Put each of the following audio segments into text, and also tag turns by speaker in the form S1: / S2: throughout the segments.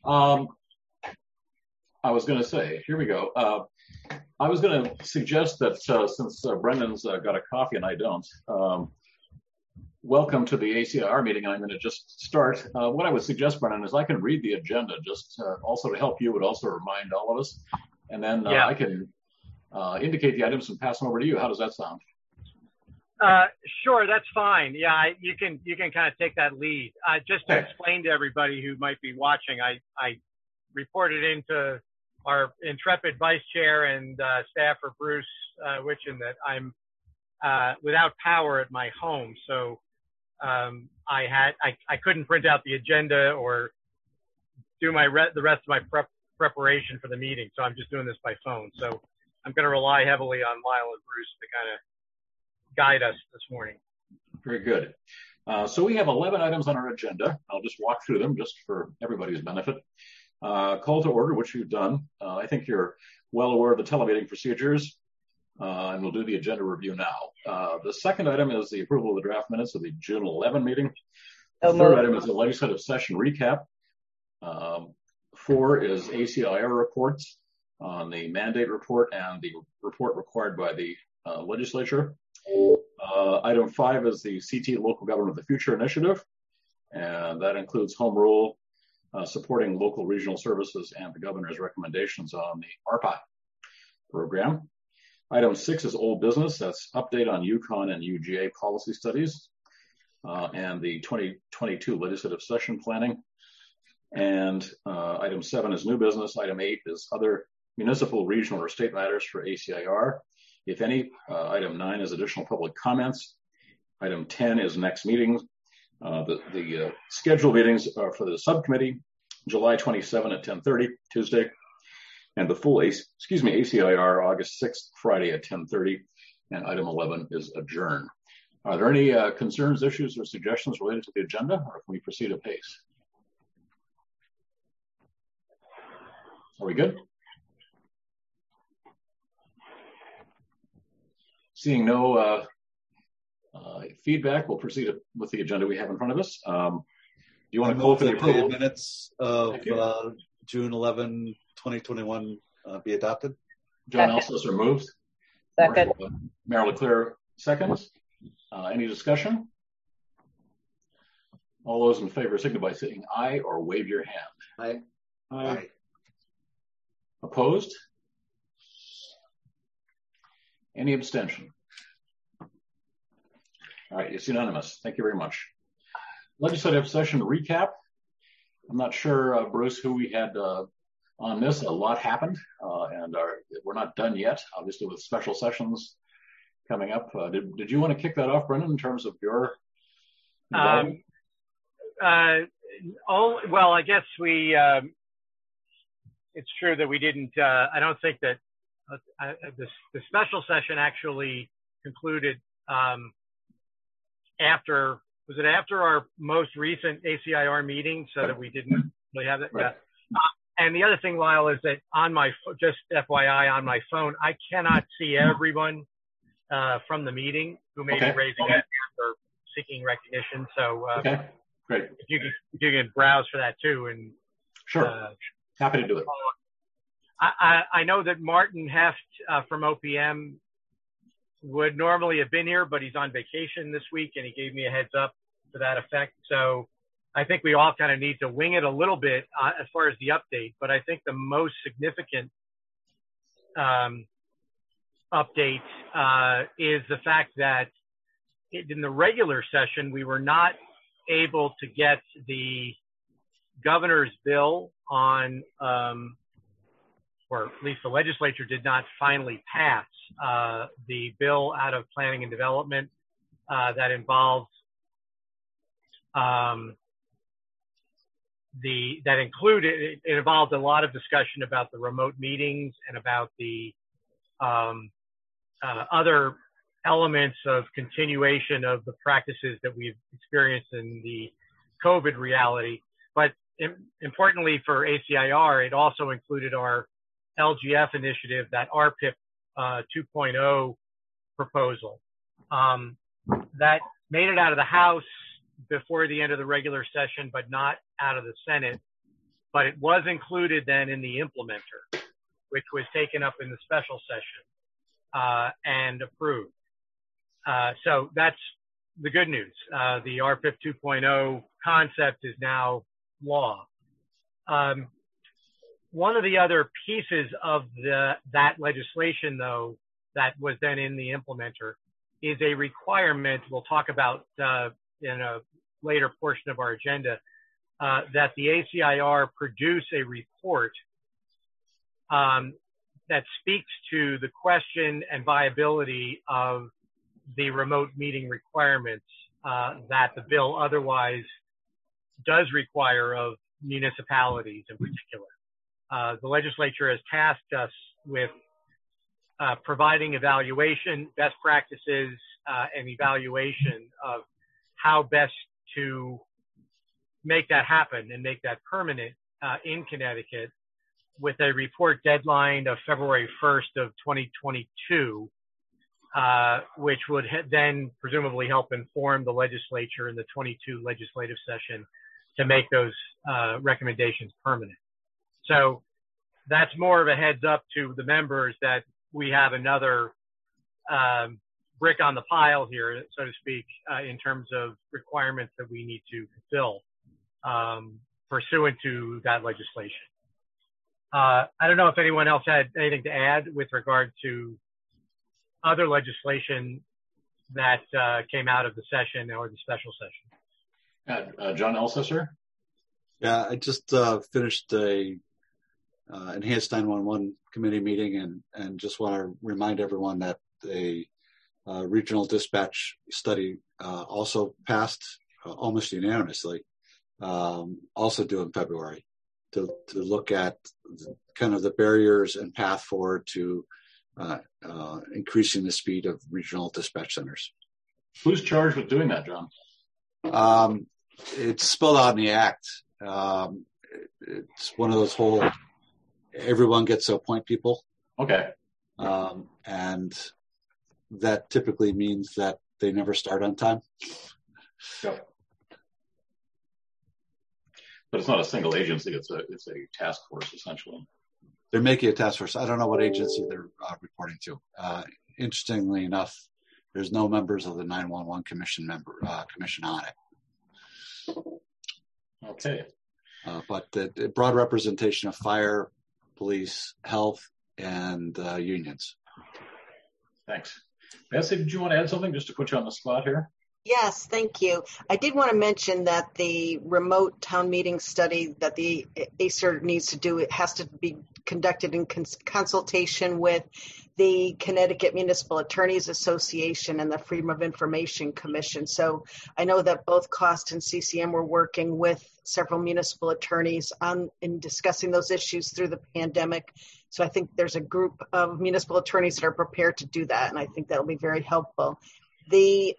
S1: Um, I was going to say, here we go. I was going to suggest that since Brendan's got a coffee and I don't, welcome to the ACIR meeting. I'm going to just start. What I would suggest, Brendan, is I can read the agenda just also to help you, but also remind all of us. And then I can indicate the items and pass them over to you. How does that sound?
S2: Sure, that's fine. Yeah, you can kind of take that lead. Just to explain to everybody who might be watching, I reported into our intrepid vice chair and staffer Bruce Witchin that I'm without power at my home, so I couldn't print out the agenda or do the rest of my preparation for the meeting. So I'm just doing this by phone. So I'm going to rely heavily on Lyle and Bruce to kind of guide us this morning.
S1: Very good. So we have 11 items on our agenda. I'll just walk through them just for everybody's benefit. Call to order, which we've done. I think you're well aware of the telemeeting procedures, and we'll do the agenda review now. The second item is the approval of the draft minutes of the June 11 meeting. The third item is the legislative session recap. 4 is ACIR reports on the mandate report and the report required by the legislature. Item 5 is the CT Local Government of the Future initiative, and that includes home rule, supporting local regional services, and the governor's recommendations on the ARPA program. Item 6 is old business. That's update on UConn and UGA policy studies and the 2022 legislative session planning. And item 7 is new business. Item 8 is other municipal, regional, or state matters for ACIR, if any. Item 9 is additional public comments. Item 10 is next meetings. The scheduled meetings are for the subcommittee, July 27 at 10:30, Tuesday, and the full ACIR, August 6th, Friday at 10:30, and item 11 is adjourn. Are there any concerns, issues, or suggestions related to the agenda, or can we proceed apace? Are we good? Seeing no feedback, we'll proceed with the agenda we have in front of us. Do you want to call for the approval?
S3: Minutes of June 11, 2021 be adopted.
S1: John Elsesser moves.
S4: Second.
S1: Mayor LeClaire seconds. Any discussion? All those in favor signify by saying aye or wave your hand.
S3: Aye.
S1: Aye. Opposed? Any abstention? All right, it's unanimous. Thank you very much. Legislative session recap. I'm not sure, Bruce, who we had on this. A lot happened, and we're not done yet, obviously, with special sessions coming up. Did you want to kick that off, Brendan, in terms of your involvement?
S2: Well, I guess it's true that we didn't, I don't think that the special session actually concluded after our most recent ACIR meeting, so that we didn't really have that.
S1: Right.
S2: And the other thing, Lyle, is that on my, just FYI, on my phone, I cannot see everyone from the meeting who may be raising their hand or seeking recognition. So
S1: great.
S2: If you can browse for that too. And
S1: sure, happy to do it.
S2: I know that Martin Heft from OPM would normally have been here, but he's on vacation this week, and he gave me a heads up to that effect. So I think we all kind of need to wing it a little bit as far as the update. But I think the most significant update is the fact that in the regular session, we were not able to get the governor's bill on, or at least the legislature did not finally pass the bill out of planning and development that involved it involved a lot of discussion about the remote meetings and about the other elements of continuation of the practices that we've experienced in the COVID reality. But importantly for ACIR, it also included our LGF initiative, that RPIP 2.0 proposal. That made it out of the House before the end of the regular session, but not out of the Senate. but it was included then in the implementer, which was taken up in the special session and approved. So that's the good news. The RFIP 2.0 concept is now law. One of the other pieces of that legislation, though, that was then in the implementer is a requirement we'll talk about in a later portion of our agenda, that the ACIR produce a report that speaks to the question and viability of the remote meeting requirements that the bill otherwise does require of municipalities in particular. The legislature has tasked us with providing evaluation, best practices, and evaluation of how best to make that happen and make that permanent in Connecticut, with a report deadline of February 1st of 2022, which would then presumably help inform the legislature in the 22 legislative session to make those recommendations permanent. So that's more of a heads up to the members that we have another brick on the pile here, so to speak, in terms of requirements that we need to fulfill pursuant to that legislation. I don't know if anyone else had anything to add with regard to other legislation that came out of the session or the special session.
S1: John Elsesser?
S3: Yeah, I just finished a enhanced 911 committee meeting and just want to remind everyone that a regional dispatch study also passed almost unanimously, also due in February, to look at kind of the barriers and path forward to increasing the speed of regional dispatch centers.
S1: Who's charged with doing that, John?
S3: It's spelled out in the act. It's one of those whole, everyone gets to appoint people.
S1: Okay.
S3: And that typically means that they never start on time.
S1: Yep. But it's not a single agency, it's a task force, essentially.
S3: They're making a task force. I don't know what agency they're reporting to. Interestingly enough, there's no members of the 911 commission on it.
S1: Okay.
S3: But the broad representation of fire, police, health, and unions.
S1: Thanks. Betsy, did you want to add something just to put you on the spot here?
S4: Yes, thank you. I did want to mention that the remote town meeting study that the ACIR needs to do, it has to be conducted in consultation with the Connecticut Municipal Attorneys Association and the Freedom of Information Commission. So I know that both COST and CCM were working with several municipal attorneys in discussing those issues through the pandemic. So I think there's a group of municipal attorneys that are prepared to do that, and I think that'll be very helpful. The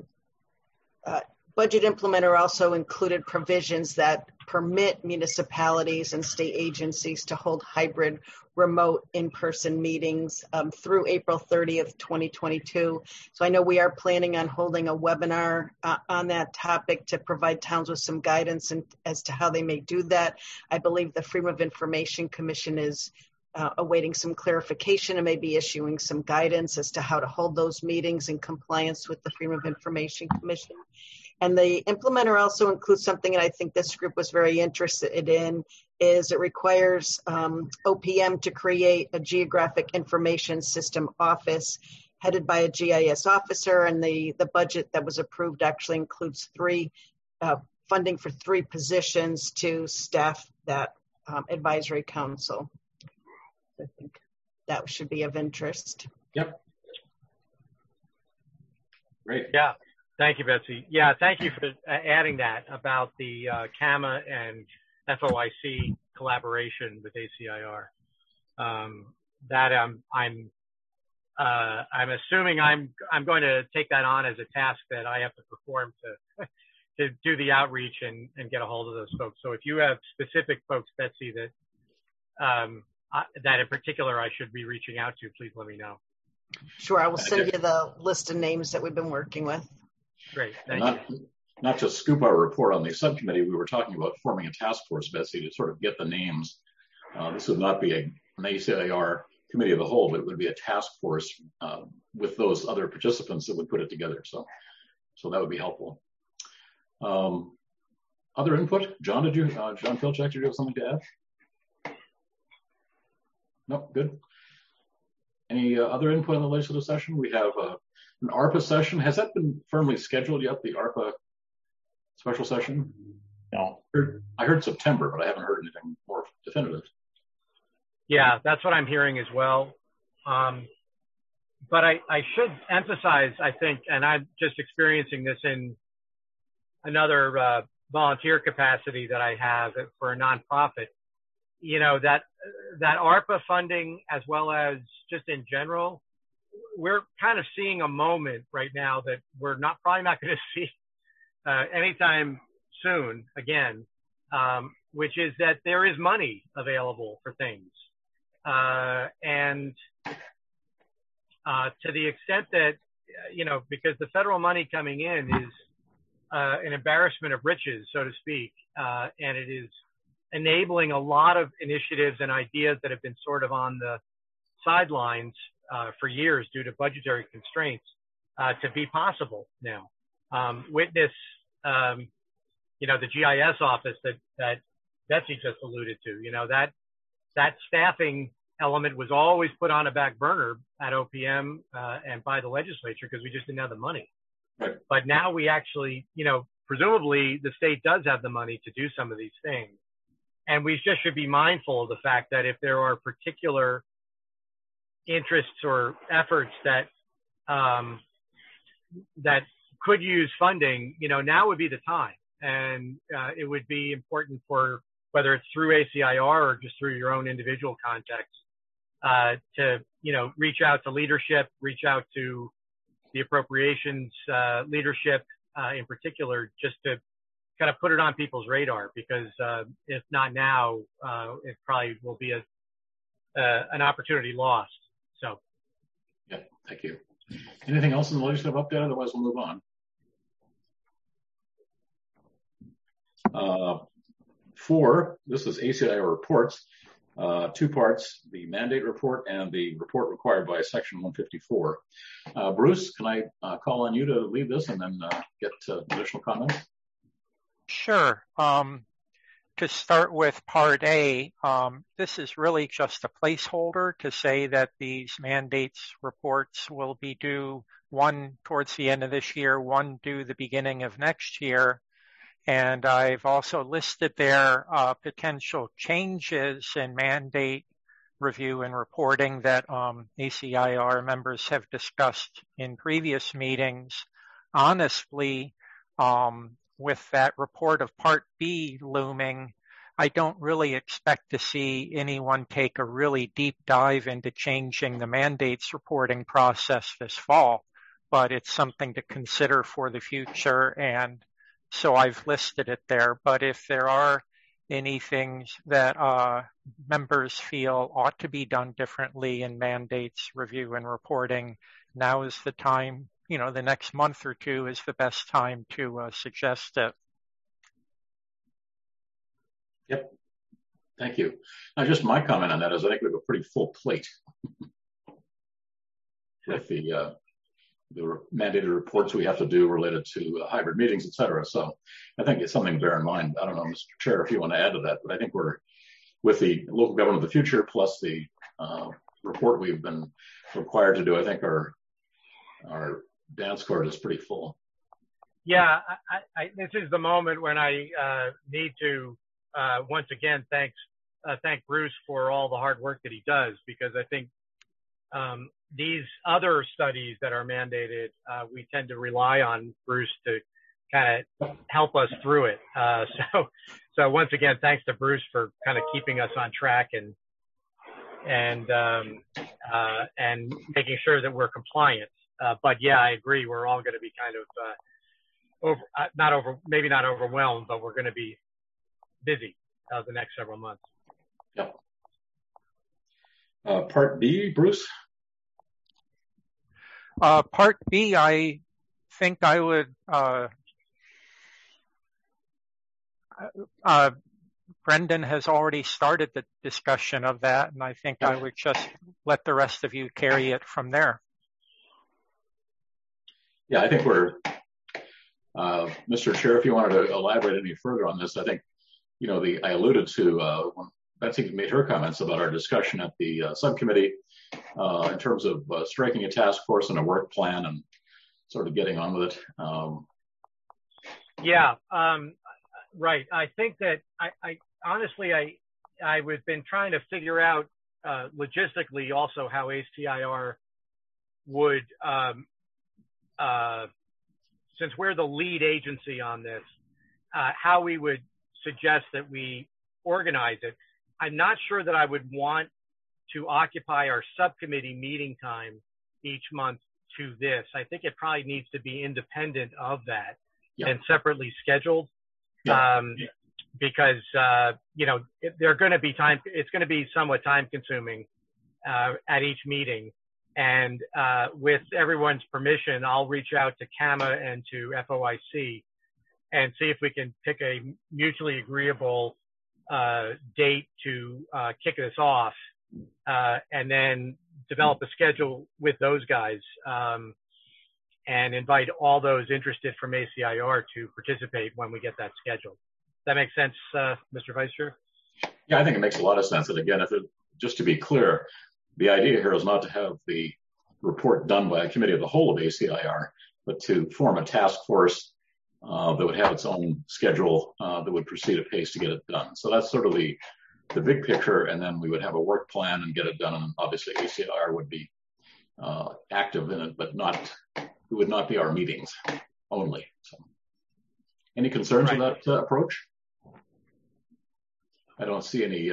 S4: budget implementer also included provisions that permit municipalities and state agencies to hold hybrid remote in-person meetings through April 30th, 2022. So I know we are planning on holding a webinar on that topic to provide towns with some guidance as to how they may do that. I believe the Freedom of Information Commission is awaiting some clarification and maybe issuing some guidance as to how to hold those meetings in compliance with the Freedom of Information Commission. And the implementer also includes something that I think this group was very interested in, is it requires OPM to create a geographic information system office headed by a GIS officer, and the budget that was approved actually includes funding for 3 positions to staff that advisory council. I think that should be of interest.
S1: Yep. Great.
S2: Yeah. Thank you, Betsy. Yeah, thank you for adding that about the CAMA and FOIC collaboration with ACIR. That I'm assuming I'm going to take that on as a task that I have to perform to do the outreach and get a hold of those folks. So if you have specific folks, Betsy, that in particular I should be reaching out to, please let me know.
S4: Sure, I will send you the list of names that we've been working with.
S2: Great, thank you.
S1: not just scoop our report on the subcommittee, we were talking about forming a task force, Betsy, to sort of get the names. This would not be an ACIR committee of the whole, but it would be a task force with those other participants that would put it together. So that would be helpful. Other input? John, John Filczak, did you have something to add? No, good. Any other input in the legislative session? We have an ARPA session. Has that been firmly scheduled yet, the ARPA special session?
S5: No.
S1: I heard September, but I haven't heard anything more definitive.
S2: Yeah, that's what I'm hearing as well. But I should emphasize, I think, and I'm just experiencing this in another volunteer capacity that I have for a nonprofit, that ARPA funding, as well as just in general, we're kind of seeing a moment right now that we're probably not going to see anytime soon again, which is that there is money available for things. And to the extent that, because the federal money coming in is an embarrassment of riches, so to speak, and it is enabling a lot of initiatives and ideas that have been sort of on the sidelines for years due to budgetary constraints to be possible now. Witness, the GIS office that Betsy just alluded to, that staffing element was always put on a back burner at OPM and by the legislature because we just didn't have the money.
S1: Right.
S2: But now we actually, presumably the state does have the money to do some of these things. And we just should be mindful of the fact that if there are particular interests or efforts that that could use funding, now would be the time. And it would be important for, whether it's through ACIR or just through your own individual context, to, reach out to leadership, reach out to the appropriations leadership in particular, just to kind of put it on people's radar, because if not now, it probably will be an opportunity lost. So.
S1: Yeah, thank you. Anything else in the legislative update? Otherwise, we'll move on. 4, this is ACIR reports, 2 parts, the mandate report and the report required by Section 154. Bruce, can I call on you to lead this and then get additional comments?
S6: Sure. To start with Part A, this is really just a placeholder to say that these mandates reports will be due, one towards the end of this year, one due the beginning of next year. And I've also listed there potential changes in mandate review and reporting that ACIR members have discussed in previous meetings. Honestly, with that report of Part B looming, I don't really expect to see anyone take a really deep dive into changing the mandates reporting process this fall, but it's something to consider for the future, and so I've listed it there. But if there are any things that members feel ought to be done differently in mandates review and reporting, now is the time. The next month or two is the best time to suggest it.
S1: Yep. Thank you. Now, just my comment on that is I think we have a pretty full plate with the mandated reports we have to do related to hybrid meetings, et cetera. So I think it's something to bear in mind. I don't know, Mr. Chair, if you want to add to that, but I think we're, with the local government of the future plus the report we've been required to do, I think our dance card is pretty full.
S2: Yeah, this is the moment when I need to once again thank Bruce for all the hard work that he does, because I think these other studies that are mandated, we tend to rely on Bruce to kind of help us through it. So once again, thanks to Bruce for kind of keeping us on track and making sure that we're compliant. But yeah, I agree. We're all going to be kind of maybe not overwhelmed, but we're going to be busy the next several months.
S1: Yep. Part B, Bruce?
S6: Part B, I think I would Brendan has already started the discussion of that, and I think I would just let the rest of you carry it from there.
S1: Yeah, I think Mr. Chair, if you wanted to elaborate any further on this, I think, I alluded to when Betsy made her comments about our discussion at the subcommittee in terms of striking a task force and a work plan and sort of getting on with it.
S2: Right. I think that I honestly, I've been trying to figure out logistically also how ACIR would, since we're the lead agency on this, how we would suggest that we organize it. I'm not sure that I would want to occupy our subcommittee meeting time each month to this. I think it probably needs to be independent of that and separately scheduled. Because they're going to be it's going to be somewhat time consuming at each meeting, and with everyone's permission, I'll reach out to CAMA and to FOIC and see if we can pick a mutually agreeable date to kick this off, and then develop a schedule with those guys, and invite all those interested from ACIR to participate when we get that scheduled. That makes sense, Mr. Vice Chair?
S1: Yeah, I think it makes a lot of sense. And again, just to be clear, the idea here is not to have the report done by a committee of the whole of ACIR, but to form a task force that would have its own schedule that would proceed at pace to get it done. So that's sort of the big picture. And then we would have a work plan and get it done. And obviously ACIR would be active in it, but it would not be our meetings only. So, any concerns with that approach? I don't see any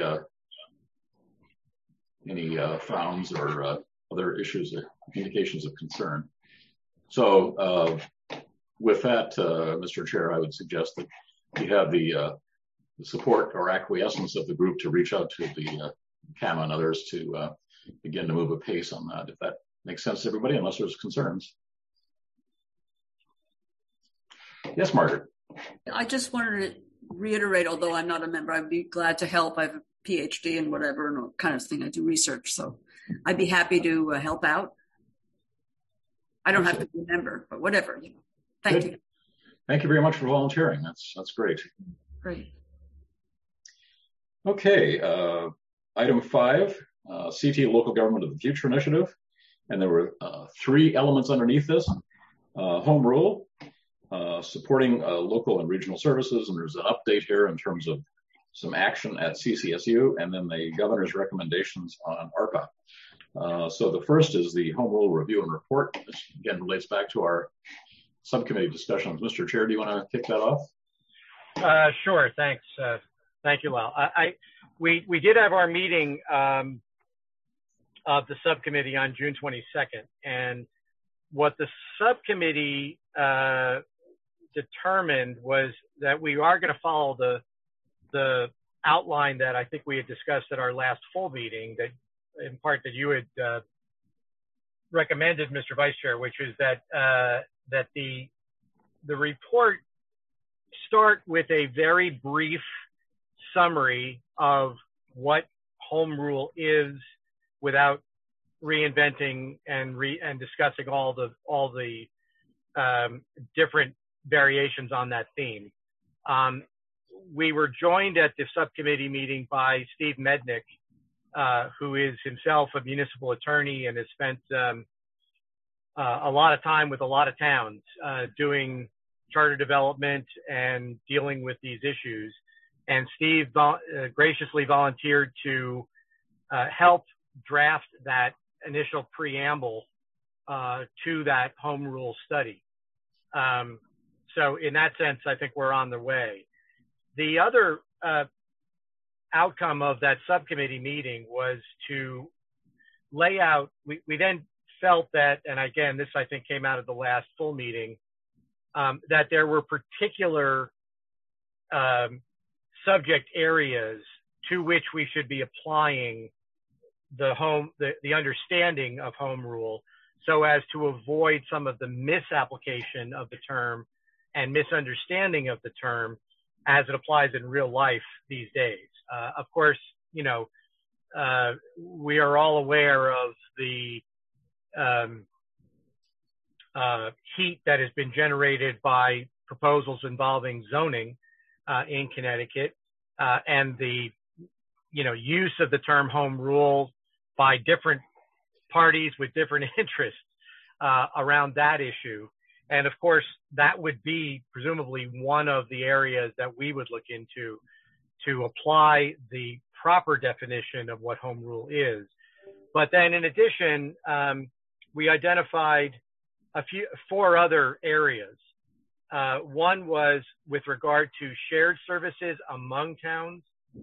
S1: frowns or other issues, indications of concern. So with that, Mr. Chair, I would suggest that you have the support or acquiescence of the group to reach out to the CAMA and others to begin to move at pace on that, if that makes sense to everybody, unless there's concerns. Yes, Margaret.
S5: I just wanted to reiterate, although I'm not a member, I'd be glad to help. I have a PhD in whatever and all kind of thing. I do research, so I'd be happy to help out. I don't have to be a member, but whatever. Thank you.
S1: Thank you very much for volunteering. That's great.
S5: Great.
S1: Okay, item 5, CT Local Government of the Future Initiative. And there were 3 elements underneath this. Home rule, supporting local and regional services, and there's an update here in terms of some action at CCSU, and then the governor's recommendations on ARPA. So the first is the home rule review and report, which again relates back to our subcommittee discussions. Mr. Chair, do you want to kick that off?
S2: Sure, thanks. Thank you, Lal. We did have our meeting of the subcommittee on June 22nd, and what the subcommittee determined was that we are going to follow the outline that I think we had discussed at our last full meeting, that in part that you had recommended, Mr. Vice Chair, which is that the report start with a very brief summary of what home rule is without reinventing and discussing all the different variations on that theme. We were joined at the subcommittee meeting by Steve Mednick, who is himself a municipal attorney and has spent a lot of time with a lot of towns doing charter development and dealing with these issues. And Steve graciously volunteered to help draft that initial preamble to that home rule study. So in that sense, I think we're on the way. The other outcome of that subcommittee meeting was to lay out, we then felt that, and again, this I think came out of the last full meeting, that there were particular subject areas to which we should be applying the understanding of home rule, so as to avoid some of the misapplication of the term and misunderstanding of the term as it applies in real life these days. Of course, we are all aware of the heat that has been generated by proposals involving zoning in Connecticut, and the use of the term home rule by different parties with different interests around that issue. And of course, that would be presumably one of the areas that we would look into to apply the proper definition of what home rule is. But then in addition, we identified four other areas. One was with regard to shared services among towns.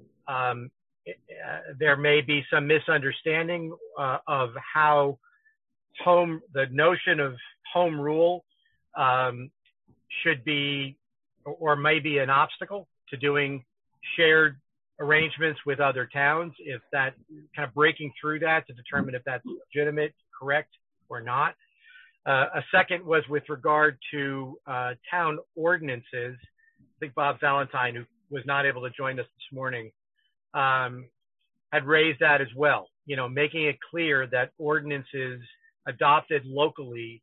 S2: There may be some misunderstanding of how the notion of home rule should be or may be an obstacle to doing shared arrangements with other towns, if that kind of breaking through that to determine if that's legitimate, correct, or not. A second was with regard to town ordinances. I think Bob Valentine, who was not able to join us this morning, had raised that as well, making it clear that ordinances adopted locally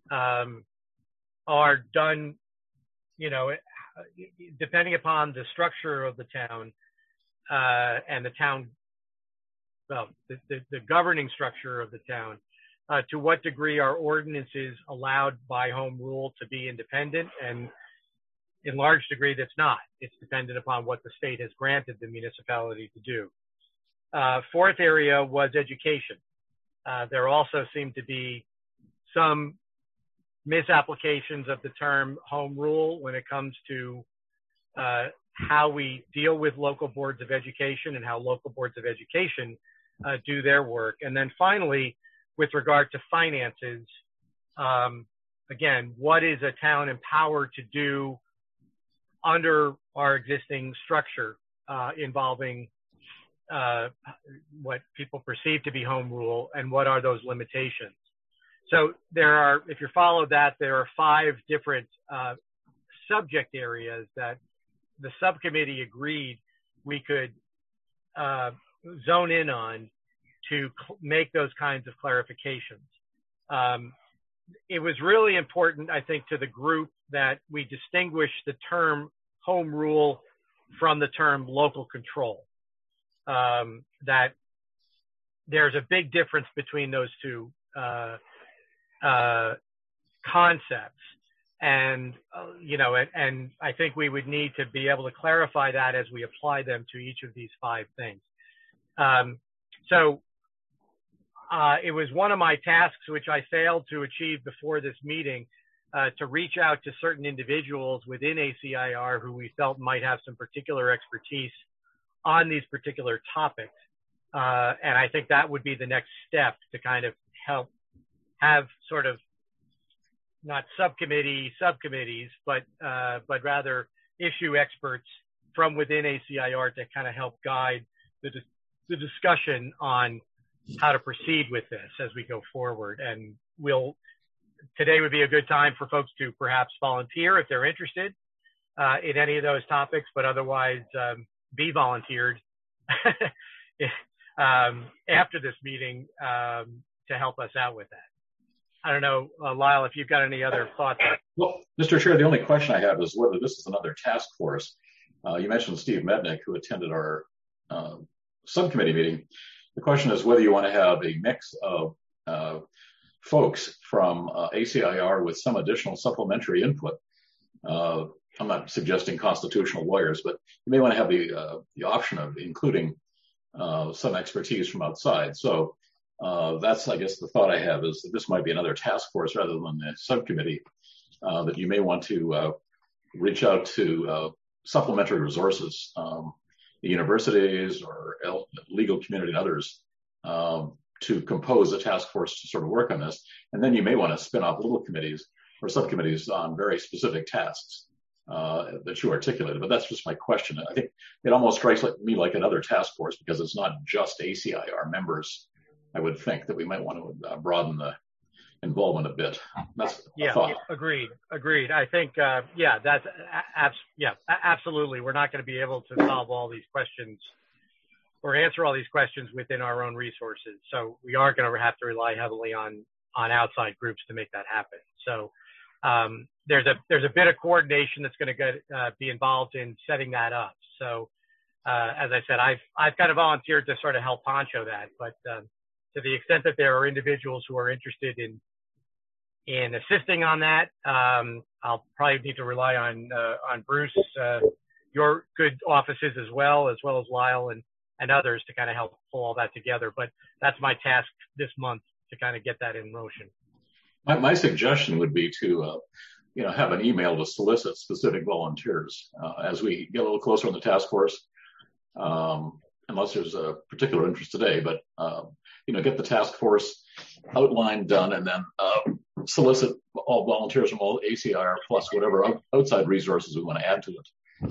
S2: are done, depending upon the structure of the town and the town, the governing structure of the town, to what degree are ordinances allowed by home rule to be independent, and in large degree that's not. It's dependent upon what the state has granted the municipality to do. Fourth area was education. There also seemed to be some misapplications of the term home rule when it comes to how we deal with local boards of education and how local boards of education do their work. And then finally, with regard to finances, again, what is a town empowered to do under our existing structure involving what people perceive to be home rule, and what are those limitations? So if you follow that, there are 5 different subject areas that the subcommittee agreed we could zone in on to make those kinds of clarifications. It was really important, I think, to the group that we distinguish the term home rule from the term local control. That there's a big difference between those two concepts. And, and I think we would need to be able to clarify that as we apply them to each of these 5 things. It was one of my tasks, which I failed to achieve before this meeting, to reach out to certain individuals within ACIR who we felt might have some particular expertise on these particular topics. And I think that would be the next step to kind of help have sort of not subcommittees, but rather issue experts from within ACIR to kind of help guide the discussion on how to proceed with this as we go forward. And today would be a good time for folks to perhaps volunteer if they're interested in any of those topics, but otherwise be volunteered after this meeting to help us out with that. I don't know, Lyle, if you've got any other thoughts.
S1: Well, Mr. Chair, the only question I have is whether this is another task force. You mentioned Steve Mednick, who attended our subcommittee meeting. The question is whether you want to have a mix of folks from ACIR with some additional supplementary input. I'm not suggesting constitutional lawyers, but you may want to have the option of including some expertise from outside. So that's, I guess, the thought I have is that this might be another task force rather than a subcommittee, that you may want to reach out to supplementary resources, the universities or legal community and others, to compose a task force to sort of work on this. And then you may want to spin off little committees or subcommittees on very specific tasks that you articulated. But that's just my question. I think it almost strikes me like another task force because it's not just ACIR members. I would think that we might want to broaden involvement a bit. That's
S2: yeah,
S1: a thought.
S2: agreed. I think, that's absolutely. We're not going to be able to solve all these questions or answer all these questions within our own resources. So we are going to have to rely heavily on outside groups to make that happen. So there's a bit of coordination that's going to be involved in setting that up. So as I said, I've kind of volunteered to sort of help poncho that, but to the extent that there are individuals who are interested in assisting on that, I'll probably need to rely on Bruce, your good offices as well as Lyle and others to kind of help pull all that together. But that's my task this month, to kind of get that in motion.
S1: My suggestion would be to, have an email to solicit specific volunteers as we get a little closer on the task force, unless there's a particular interest today, but, get the task force outline done and then solicit all volunteers from all ACIR plus whatever outside resources we want to add to it.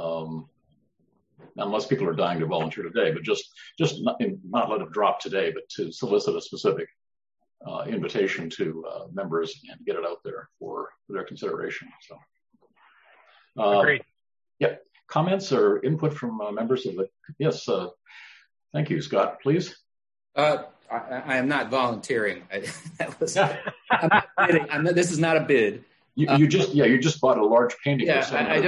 S1: Unless people are dying to volunteer today, but just not let it drop today, but to solicit a specific invitation to members and get it out there for their consideration. So,
S2: great.
S1: Yeah. Comments or input from members of the? Yes. Thank you, Scott. Please.
S7: I am not volunteering. I'm not bidding. This is not a bid.
S1: You just bought a large painting.
S7: Yeah,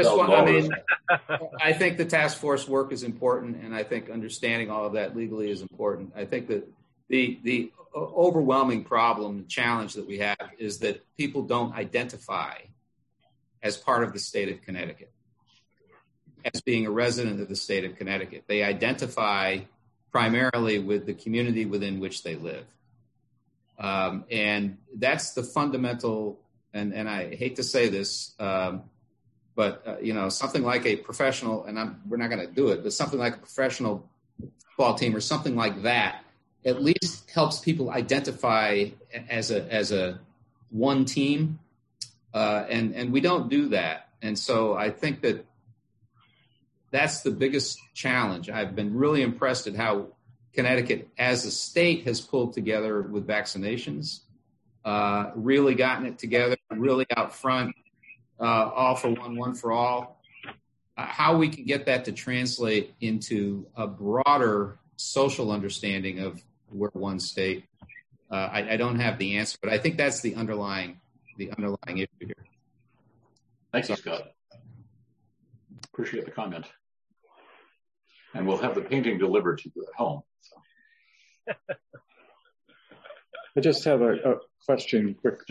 S7: I think the task force work is important, and I think understanding all of that legally is important. I think that the overwhelming problem, challenge that we have is that people don't identify as part of the state of Connecticut, as being a resident of the state of Connecticut. They identify primarily with the community within which they live. And that's the fundamental, and I hate to say this, but something like a professional, and we're not going to do it, but something like a professional football team or something like that, at least helps people identify as a one team. And we don't do that. And so I think that's the biggest challenge. I've been really impressed at how Connecticut as a state has pulled together with vaccinations, really gotten it together, really out front, all for one for all. How we can get that to translate into a broader social understanding of we're one state, I don't have the answer, but I think that's the underlying issue here.
S1: Thank you, Scott. Appreciate the comment. And we'll have the painting delivered to you at home. So.
S8: I just have a question, quick.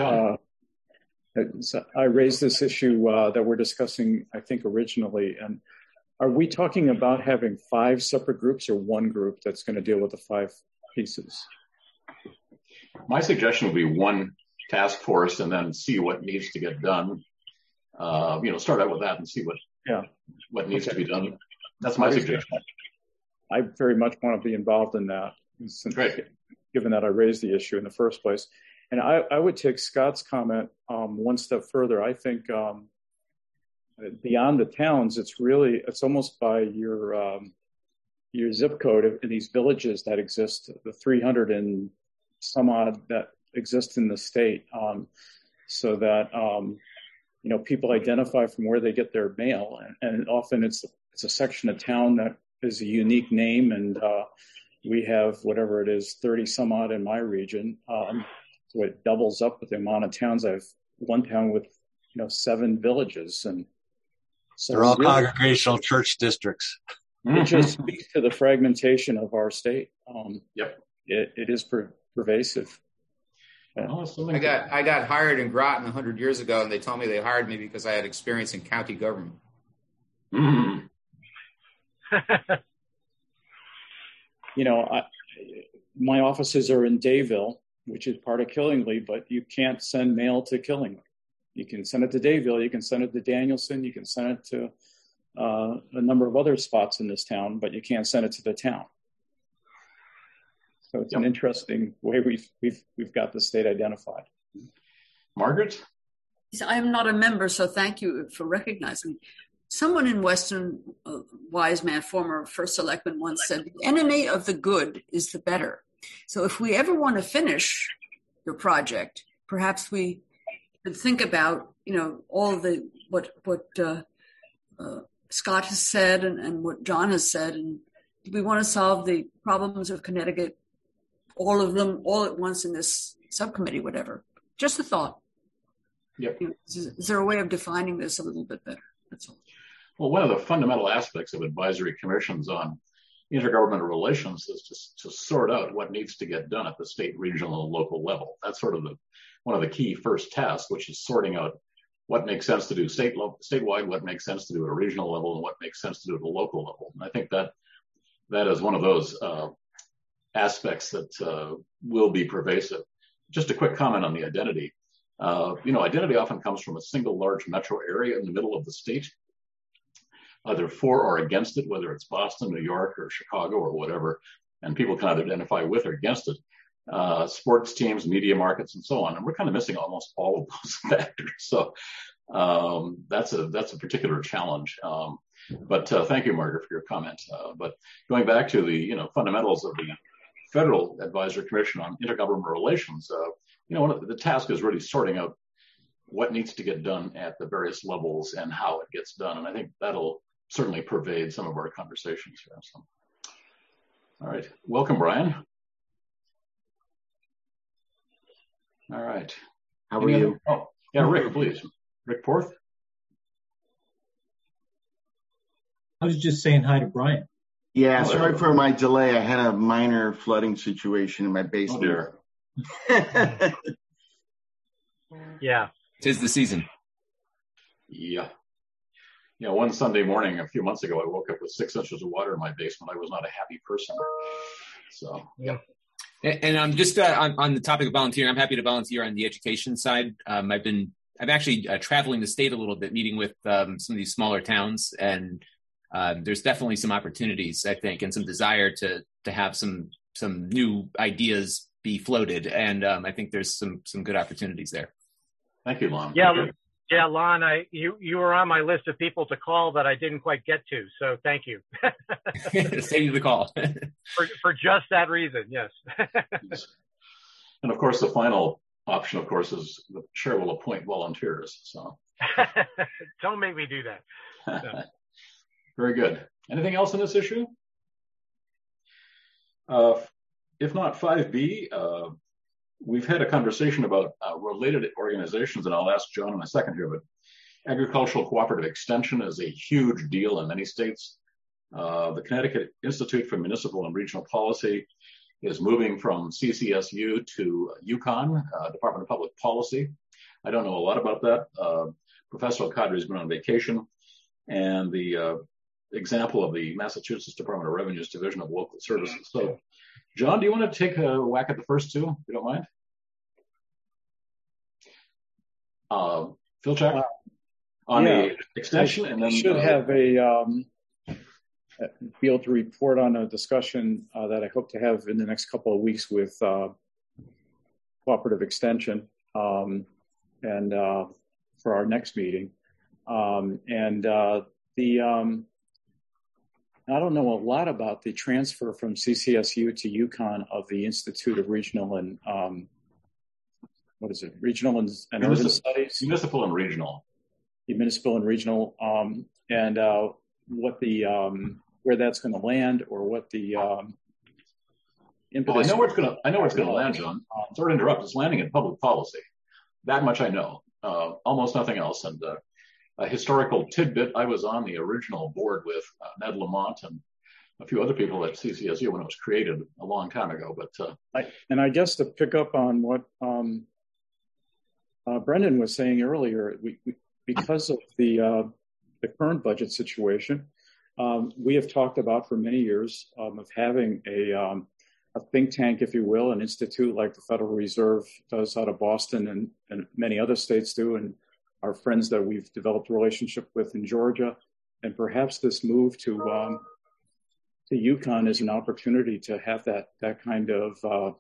S8: I raised this issue that we're discussing, I think, originally. And are we talking about having 5 separate groups or one group that's going to deal with the 5 pieces?
S1: My suggestion would be one task force and then see what needs to get done. Start out with that and see what needs to be done. That's my suggestion.
S8: I very much want to be involved in that, given that I raised the issue in the first place. And I would take Scott's comment one step further. I think beyond the towns, it's almost by your zip code in these villages that exist, the 300 and some odd that exist in the state, so that people identify from where they get their mail, and often it's a section of town that is a unique name, and we have whatever it is, 30 some odd in my region. So it doubles up with the amount of towns. I have one town with 7 villages, and so
S3: they're all congregational church districts.
S8: It just speaks to the fragmentation of our state. It is pervasive.
S7: I got hired in Groton 100 years ago, and they told me they hired me because I had experience in county government.
S1: Mm.
S8: My offices are in Dayville, which is part of Killingly, but you can't send mail to Killingly. You can send it to Dayville, you can send it to Danielson, you can send it to a number of other spots in this town, but you can't send it to the town. So it's an interesting way we've got the state identified.
S1: Margaret?
S5: I'm not a member, so thank you for recognizing me. Someone in Western, Wiseman, former first selectman, once said, the enemy of the good is the better. So if we ever want to finish your project, perhaps we could think about, all of what Scott has said and what John has said, and we want to solve the problems of Connecticut, all of them, all at once in this subcommittee, whatever. Just a thought.
S1: Yep.
S5: Is there a way of defining this a little bit better? That's all.
S1: Well, one of the fundamental aspects of advisory commissions on intergovernmental relations is to sort out what needs to get done at the state, regional, and local level. That's sort of one of the key first tasks, which is sorting out what makes sense to do statewide, what makes sense to do at a regional level, and what makes sense to do at a local level. And I think that is one of those aspects that will be pervasive. Just a quick comment on the identity. Identity often comes from a single large metro area in the middle of the state, either for or against it, whether it's Boston, New York, or Chicago, or whatever, and people can either identify with or against it. Sports teams, media markets, and so on. And we're kind of missing almost all of those factors. So that's a particular challenge. But thank you, Margaret, for your comment. But going back to the fundamentals of the Federal Advisory Commission on Intergovernmental Relations, the task is really sorting out what needs to get done at the various levels and how it gets done. And I think that'll certainly pervade some of our conversations here. So, all right. Welcome, Brian. All right.
S9: How are you?
S1: Oh, yeah, Rick, please. Rick Porth.
S10: I was just saying hi to Brian.
S9: Yeah, sorry for my delay. I had a minor flooding situation in my basement.
S1: Oh, dear.
S2: Yeah.
S11: 'Tis the season.
S1: Yeah. One Sunday morning a few months ago, I woke up with 6 inches of water in my basement. I was not a happy person. So, yeah.
S11: And I'm just on the topic of volunteering. I'm happy to volunteer on the education side. I'm actually traveling the state a little bit, meeting with some of these smaller towns, and there's definitely some opportunities, I think, and some desire to have some new ideas be floated, and I think there's some good opportunities there.
S1: Thank you, Lon.
S2: Yeah, Lon, you were on my list of people to call that I didn't quite get to, so thank you.
S11: Save you the call.
S2: for just that reason, yes.
S1: And of course, the final option, of course, is the chair will appoint volunteers. So
S2: don't make me do that. No.
S1: Very good. Anything else on this issue? If not, 5B, we've had a conversation about related organizations, and I'll ask John in a second here, but agricultural cooperative extension is a huge deal in many states. The Connecticut Institute for Municipal and Regional Policy is moving from CCSU to UConn, Department of Public Policy. I don't know a lot about that. Professor Al-Qadri has been on vacation, and the example of the Massachusetts Department of Revenue's Division of Local Services. So, John, do you want to take a whack at the first two, if you don't mind? Phil check on the extension, and then
S8: should have be able to report on a discussion that I hope to have in the next couple of weeks with cooperative extension and for our next meeting. I don't know a lot about the transfer from CCSU to UConn of the Institute of Regional and Regional and Urban Studies?
S1: Municipal and Regional.
S8: The Municipal and Regional, and what the where that's going to land, or what the impetus.
S1: Well, I know where it's going to land, John. Sorry to interrupt. It's landing in public policy. That much I know. Almost nothing else. And a historical tidbit: I was on the original board with Ned Lamont and a few other people at CCSU when it was created a long time ago. But
S8: I guess to pick up on what Brendan was saying earlier, because of the current budget situation, we have talked about for many years of having a think tank, if you will, an institute like the Federal Reserve does out of Boston and many other states do, and our friends that we've developed a relationship with in Georgia. And perhaps this move to UConn is an opportunity to have that kind of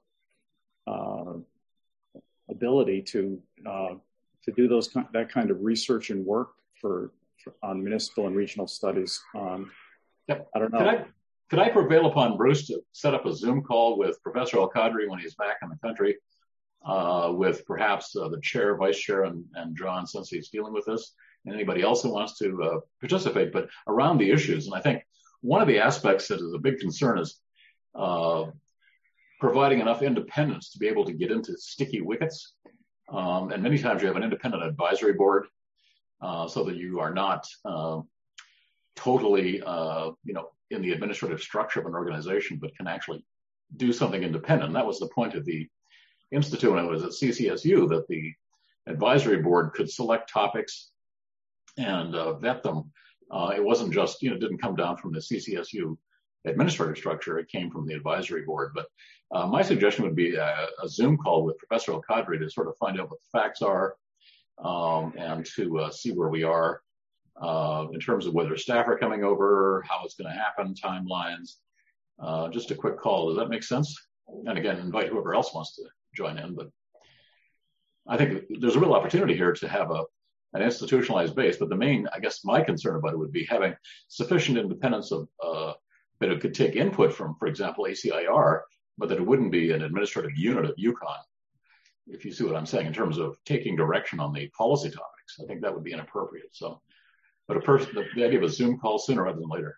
S8: ability to do that kind of research and work on municipal and regional studies.
S1: Yep.
S8: I don't know.
S1: Could I prevail upon Bruce to set up a Zoom call with Professor Al-Qadri when he's back in the country with perhaps the chair, vice chair, and John, since he's dealing with this, and anybody else who wants to participate, but around the issues. And I think one of the aspects that is a big concern is providing enough independence to be able to get into sticky wickets. And many times you have an independent advisory board so that you are not totally, in the administrative structure of an organization, but can actually do something independent. And that was the point of the Institute when it was at CCSU, that the advisory board could select topics and vet them. It wasn't just, didn't come down from the CCSU administrative structure. It came from the advisory board. But my suggestion would be a Zoom call with Professor El-Kadri to sort of find out what the facts are and to see where we are in terms of whether staff are coming over, how it's going to happen, timelines. Just a quick call. Does that make sense? And again, invite whoever else wants to join in. But I think there's a real opportunity here to have an institutionalized base. But the main, I guess, my concern about it would be having sufficient independence of that it could take input from, for example, ACIR, but that it wouldn't be an administrative unit of UConn, if you see what I'm saying, in terms of taking direction on the policy topics. I think that would be inappropriate. So, but the idea of a Zoom call sooner rather than later.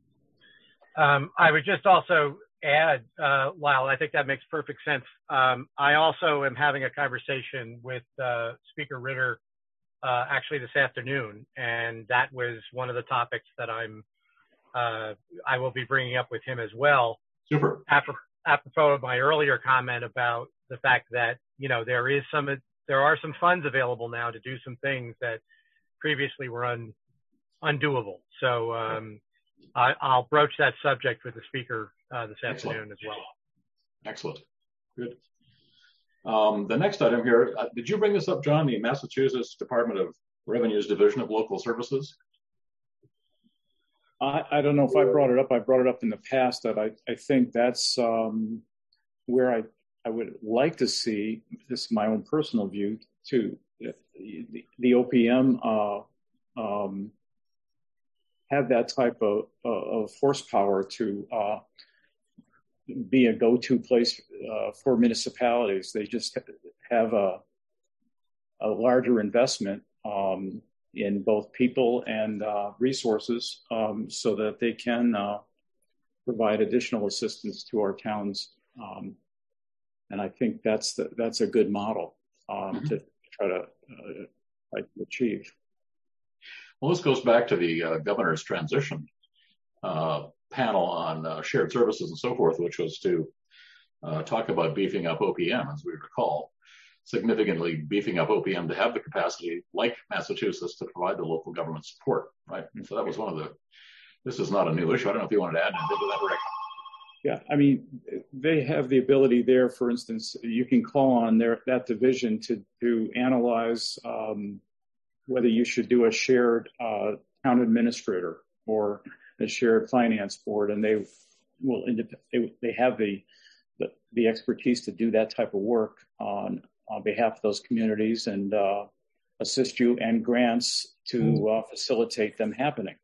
S2: I would just also add, Lyle, I think that makes perfect sense. I also am having a conversation with Speaker Ritter actually this afternoon, and that was one of the topics that I will be bringing up with him as well.
S1: Super.
S2: Apropos of my earlier comment about the fact that, there are some funds available now to do some things that previously were undoable. So I'll broach that subject with the speaker this afternoon as well.
S1: Excellent. Good. The next item here, did you bring this up, John, the Massachusetts Department of Revenue's Division of Local Services?
S8: I don't know if I brought it up. I brought it up in the past that I think that's where I would like to see, this is my own personal view, too, the OPM have that type of horsepower to be a go-to place for municipalities. They just have a larger investment in both people and resources so that they can provide additional assistance to our towns. And I think that's a good model to try to achieve.
S1: Well, this goes back to the governor's transition panel on shared services and so forth, which was to talk about beefing up OPM, as we recall, significantly beefing up OPM to have the capacity, like Massachusetts, to provide the local government support, right? And so that was one of this is not a new issue. I don't know if you wanted to add anything to that, Rick.
S8: Yeah, I mean, they have the ability there, for instance, you can call on that division to analyze whether you should do a shared town administrator or a shared finance board, and they have the expertise to do that type of work on behalf of those communities and assist you and grants to facilitate them happening.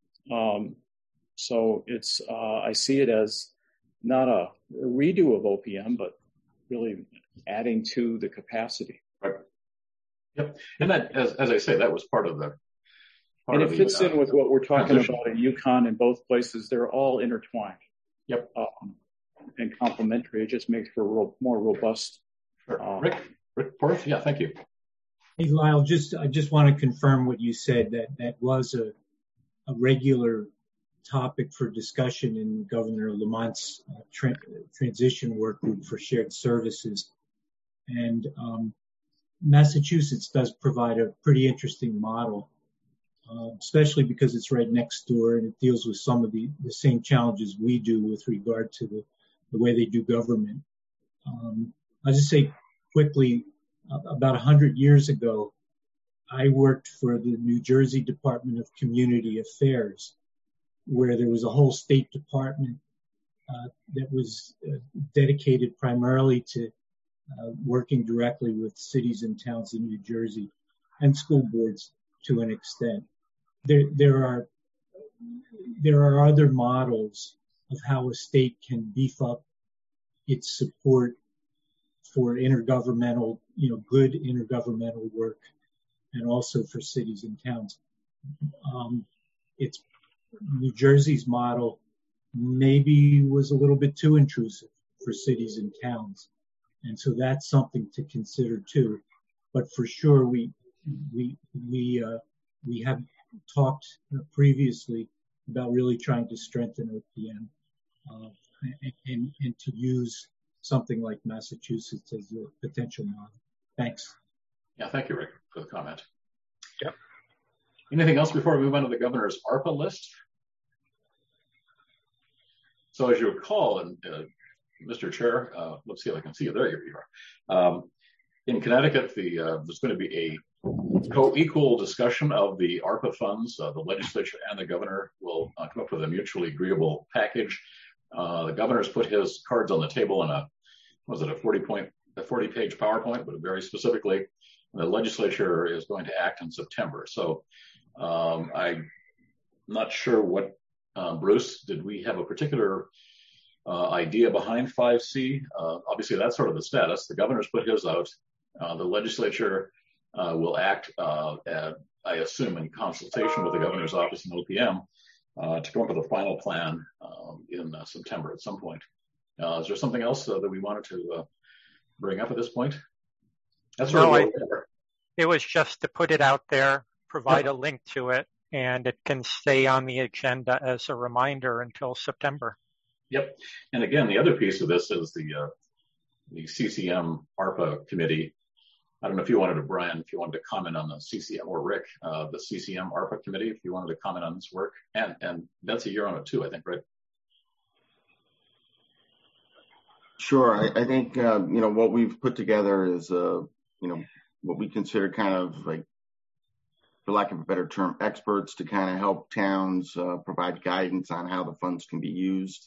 S8: So it's I see it as not a redo of OPM, but really adding to the capacity.
S1: Right. Yep. And that, as I say, that was part of the.
S8: And it fits in with what we're talking about in UConn in both places. They're all intertwined.
S1: Yep.
S8: And complementary. It just makes for a more robust.
S1: Sure. Rick Porth? Yeah, thank you.
S10: Hey, Lyle, I just want to confirm what you said, that was a regular topic for discussion in Governor Lamont's transition work group for shared services. And Massachusetts does provide a pretty interesting model, especially because it's right next door and it deals with some of the same challenges we do with regard to the way they do government. I'll just say quickly, about 100 years ago, I worked for the New Jersey Department of Community Affairs, where there was a whole state department that was dedicated primarily to working directly with cities and towns in New Jersey and school boards to an extent. There are other models of how a state can beef up its support for intergovernmental, good intergovernmental work, and also for cities and towns. It's New Jersey's model maybe was a little bit too intrusive for cities and towns, and so that's something to consider too. But for sure, we have talked previously about really trying to strengthen OPM and to use something like Massachusetts as a potential model. Thanks.
S1: Yeah, thank you, Rick, for the comment.
S2: Yep.
S1: Anything else before we move on to the governor's ARPA list? So as you recall, and Mr. Chair, let's see if I can see you. There you are. In Connecticut, there's going to be a co-equal discussion of the ARPA funds. The legislature and the governor will come up with a mutually agreeable package. The governor's put his cards on the table in a 40-page PowerPoint, but very specifically, the legislature is going to act in September. So I'm not sure what, Bruce, did we have a particular idea behind 5C? Obviously, that's sort of the status. The governor's put his out. The legislature will act, I assume, in consultation with the governor's office and OPM to come up with a final plan in September at some point. Is there something else that we wanted to bring up at this point?
S6: It was just to put it out there, provide a link to it, and it can stay on the agenda as a reminder until September.
S1: Yep. And again, the other piece of this is the CCM ARPA committee. I don't know if you wanted to, Brian, if you wanted to comment on the CCM, or Rick, the CCM ARPA committee, if you wanted to comment on this work. And Betsy, you're on it too, I think, right?
S9: Sure. I think, what we've put together is, what we consider kind of like, for lack of a better term, experts to kind of help towns provide guidance on how the funds can be used.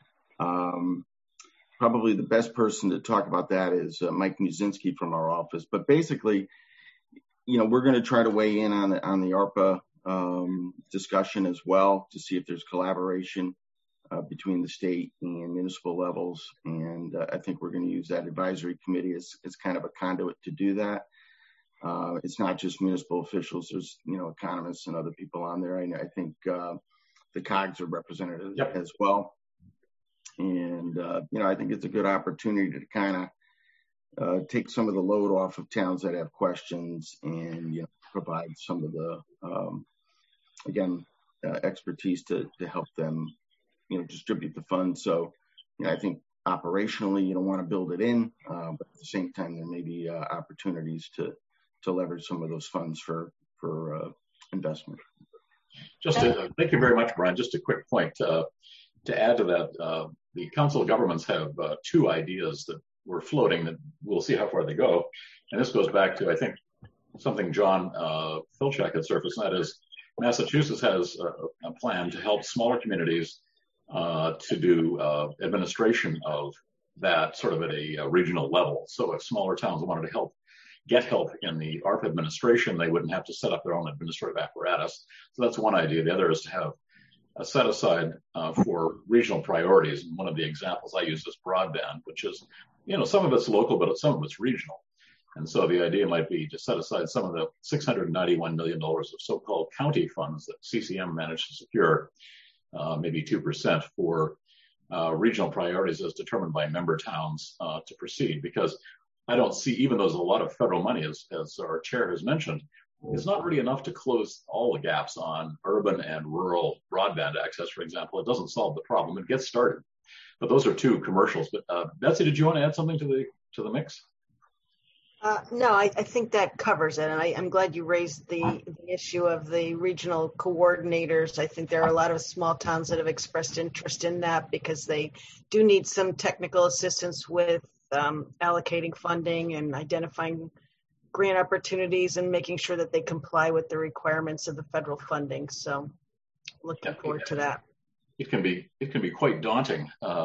S9: Probably the best person to talk about that is Mike Muszynski from our office. But basically, we're going to try to weigh in on the ARPA discussion as well to see if there's collaboration between the state and municipal levels. And I think we're going to use that advisory committee as kind of a conduit to do that. It's not just municipal officials. There's, economists and other people on there. I think the COGS are represented as well. And, I think it's a good opportunity to kind of take some of the load off of towns that have questions and, provide some of the, expertise to help them, distribute the funds. So, I think operationally, you don't want to build it in, but at the same time, there may be opportunities to leverage some of those funds for investment.
S1: Thank you very much, Brian. Just a quick point to add to that. The Council of Governments have two ideas that we're floating that we'll see how far they go. And this goes back to, I think, something John Filchak had surfaced, and that is Massachusetts has a plan to help smaller communities to do administration of that sort of at a regional level. So if smaller towns wanted to get help in the ARPA administration, they wouldn't have to set up their own administrative apparatus. So that's one idea. The other is to have a set aside for regional priorities. And one of the examples I use is broadband, which is, some of it's local, but some of it's regional. And so the idea might be to set aside some of the $691 million of so-called county funds that CCM managed to secure, maybe 2% for regional priorities as determined by member towns to proceed. Because I don't see, even though there's a lot of federal money, as our chair has mentioned, it's not really enough to close all the gaps on urban and rural broadband access, for example. It doesn't solve the problem. It gets started. But those are two commercials. But Betsy, did you want to add something to the mix?
S4: No, I think that covers it. And I'm glad you raised the issue of the regional coordinators. I think there are a lot of small towns that have expressed interest in that because they do need some technical assistance with allocating funding and identifying grant opportunities and making sure that they comply with the requirements of the federal funding. So looking forward to that.
S1: It can be quite daunting.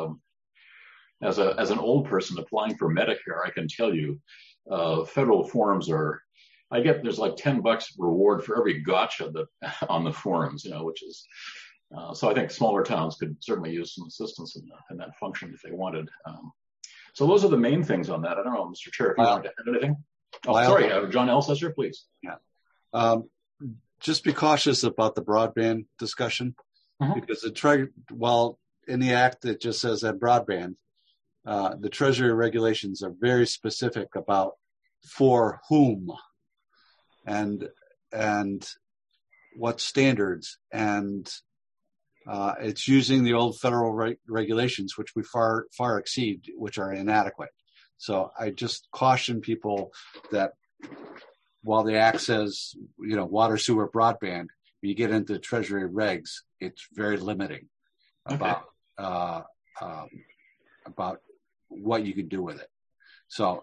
S1: As an old person applying for Medicare, I can tell you, federal forms there's like $10 reward for every gotcha on the forms, which is, so I think smaller towns could certainly use some assistance in that function if they wanted. So those are the main things on that. I don't know, Mr. Chair, if you want to add anything. Sorry, John Elsesser, please.
S3: Yeah. Just be cautious about the broadband discussion, because while in the act it just says that broadband, the Treasury regulations are very specific about for whom and what standards, and it's using the old federal regulations, which we far exceed, which are inadequate. So I just caution people that while the act says, water, sewer, broadband, when you get into Treasury regs, it's very limiting about what you can do with it. So,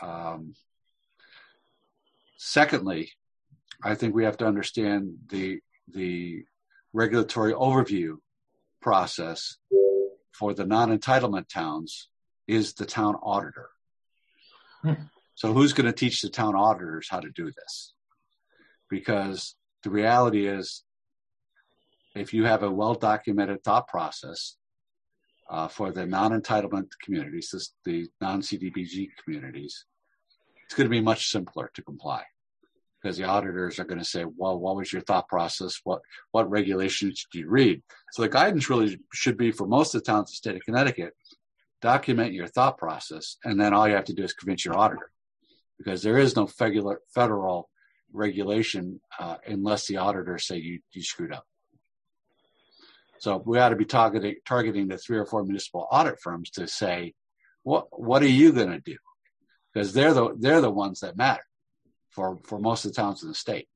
S3: secondly, I think we have to understand the regulatory overview process for the non-entitlement towns is the town auditor. So who's going to teach the town auditors how to do this? Because the reality is, if you have a well-documented thought process for the non-entitlement communities, the non-CDBG communities, it's going to be much simpler to comply, because the auditors are going to say, well, what was your thought process? What regulations did you read? So the guidance really should be for most of the towns in the state of Connecticut, document your thought process, and then all you have to do is convince your auditor, because there is no federal regulation unless the auditors say you screwed up. So we ought to be targeting the 3 or 4 municipal audit firms to say, what are you going to do? Because they're the ones that matter for most of the towns in the state.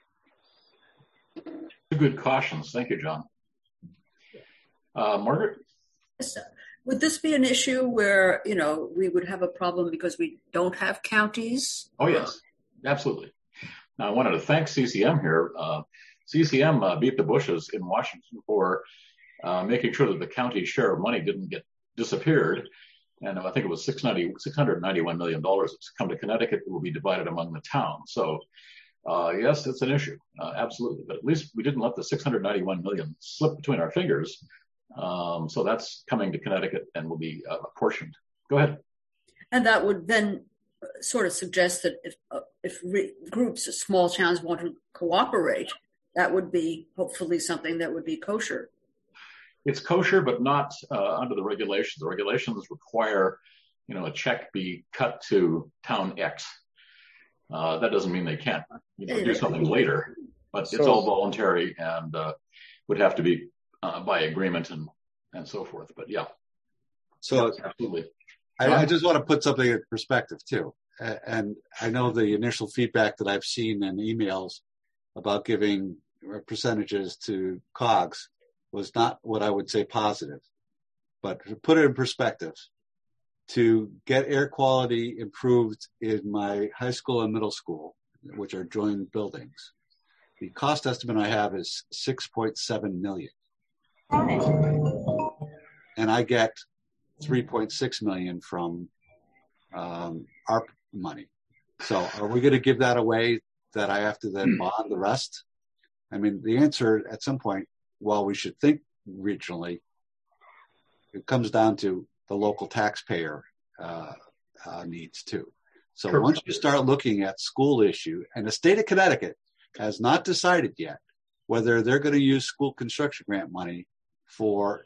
S1: Good cautions. Thank you, John. Margaret?
S5: Would this be an issue where, we would have a problem because we don't have counties?
S1: Oh, yes, absolutely. Now, I wanted to thank CCM here. CCM beat the bushes in Washington for making sure that the county share of money didn't get disappeared. And I think it was $691 million that's come to Connecticut that will be divided among the towns. So, yes, it's an issue, absolutely. But at least we didn't let the $691 million slip between our fingers. So that's coming to Connecticut and will be apportioned. Go ahead.
S5: And that would then sort of suggest that if groups of small towns want to cooperate, that would be hopefully something that would be kosher.
S1: It's kosher, but not under the regulations. The regulations require, a check be cut to town X. That doesn't mean they can't, do something later, but it's all voluntary and would have to be by agreement and so forth. But yeah.
S3: So
S1: absolutely.
S3: I just want to put something in perspective too. And I know the initial feedback that I've seen in emails about giving percentages to COGS was not what I would say positive. But to put it in perspective, to get air quality improved in my high school and middle school, which are joined buildings, the cost estimate I have is $6.7 million. And I get $3.6 million from ARP money. So are we going to give that away that I have to then bond the rest? I mean, the answer at some point, while we should think regionally, it comes down to the local taxpayer needs too. So sure. Once you start looking at school issue, and the state of Connecticut has not decided yet whether they're going to use school construction grant money for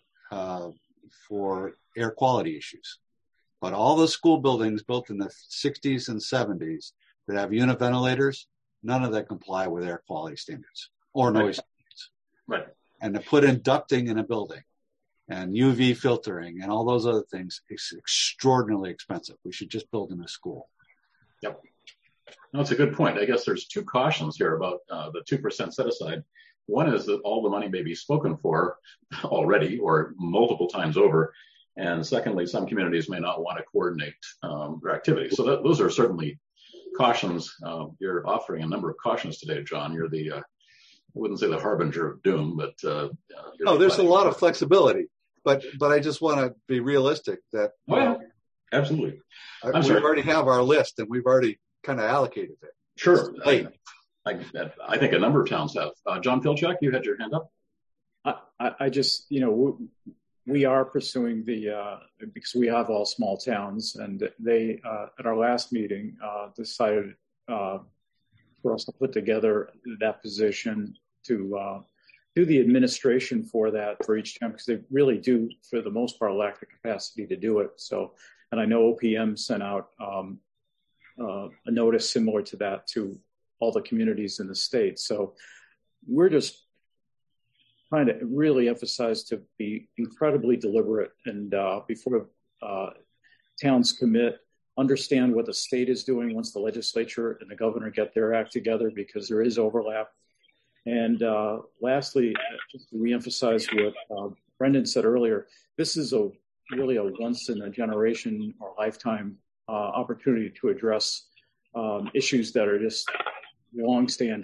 S3: air quality issues. But all the school buildings built in the 60s and 70s that have unit ventilators, none of that comply with air quality standards or noise standards.
S1: Right.
S3: And to put in ducting in a building and UV filtering and all those other things is extraordinarily expensive. We should just build in a school.
S1: Yep. No, it's a good point. I guess there's two cautions here about the 2% set aside. One is that all the money may be spoken for already or multiple times over. And secondly, some communities may not want to coordinate their activities. So those are certainly cautions. You're offering a number of cautions today, John. You're the, I wouldn't say the harbinger of doom, but
S3: there's a lot of flexibility. But I just want to be realistic that
S1: absolutely.
S3: We already have our list and we've already kind of allocated it.
S1: Sure. I think a number of towns have. John Filchak, you had your hand up.
S8: I just, we are pursuing because we have all small towns, and they, at our last meeting, decided for us to put together that position to do the administration for that for each town, because they really do, for the most part, lack the capacity to do it. So, and I know OPM sent out a notice similar to that to all the communities in the state. So we're just trying to really emphasize to be incredibly deliberate and before towns commit, understand what the state is doing once the legislature and the governor get their act together, because there is overlap. And lastly, just to reemphasize what Brendan said earlier, this is really a once in a generation or lifetime opportunity to address issues that are just longstanding,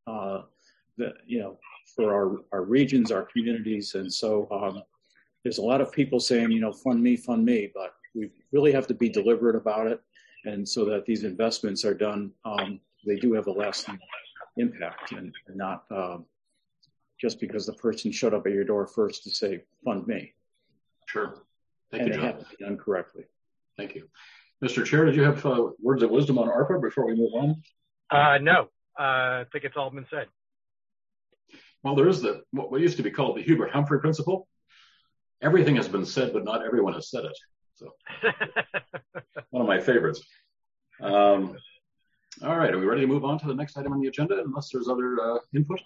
S8: for our regions, our communities. And so there's a lot of people saying, fund me, but we really have to be deliberate about it. And so that these investments are done, they do have a lasting impact and not just because the person showed up at your door first to say, fund me.
S1: Sure. Thank
S8: you,
S1: John.
S8: They have to be done correctly.
S1: Thank you. Mr. Chair, did you have words of wisdom on ARPA before we move on?
S2: No, I think it's all been said.
S1: Well, there is what used to be called the Hubert Humphrey principle. Everything has been said, but not everyone has said it. So one of my favorites. All right, are we ready to move on to the next item on the agenda, unless there's other input?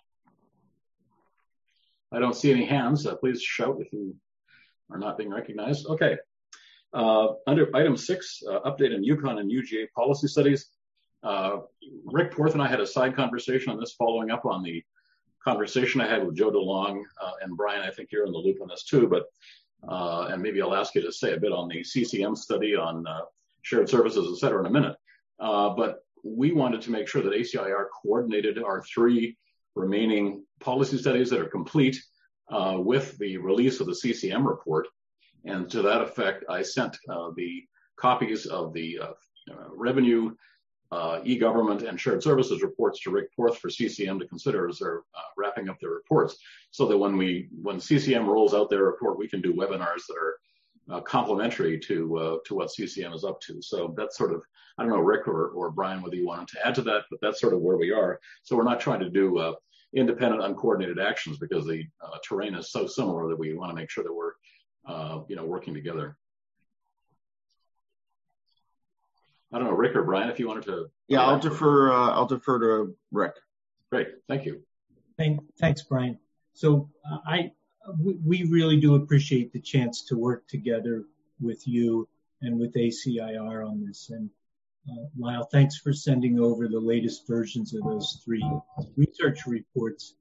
S1: I don't see any hands. Please shout if you are not being recognized. Okay. Under item 6, update on Yukon and UGA policy studies. Rick Porth and I had a side conversation on this, following up on the conversation I had with Joe DeLong and Brian. I think you're in the loop on this too, but and maybe I'll ask you to say a bit on the CCM study on shared services, et cetera, in a minute. But we wanted to make sure that ACIR coordinated our 3 remaining policy studies that are complete with the release of the CCM report. And to that effect, I sent the copies of the revenue, e-government, and shared services reports to Rick Porth for CCM to consider as they're wrapping up their reports, so that when CCM rolls out their report, we can do webinars that are complementary to what CCM is up to. So that's sort of, I don't know, Rick or Brian, whether you wanted to add to that, but that's sort of where we are. So we're not trying to do independent, uncoordinated actions, because the terrain is so similar that we want to make sure that we're working together. I don't know, Rick or Brian, if you wanted to.
S9: Yeah, I'll defer to Rick.
S1: Great, thank you.
S10: Thanks, Brian. So we really do appreciate the chance to work together with you and with ACIR on this. And Lyle, thanks for sending over the latest versions of those 3 research reports.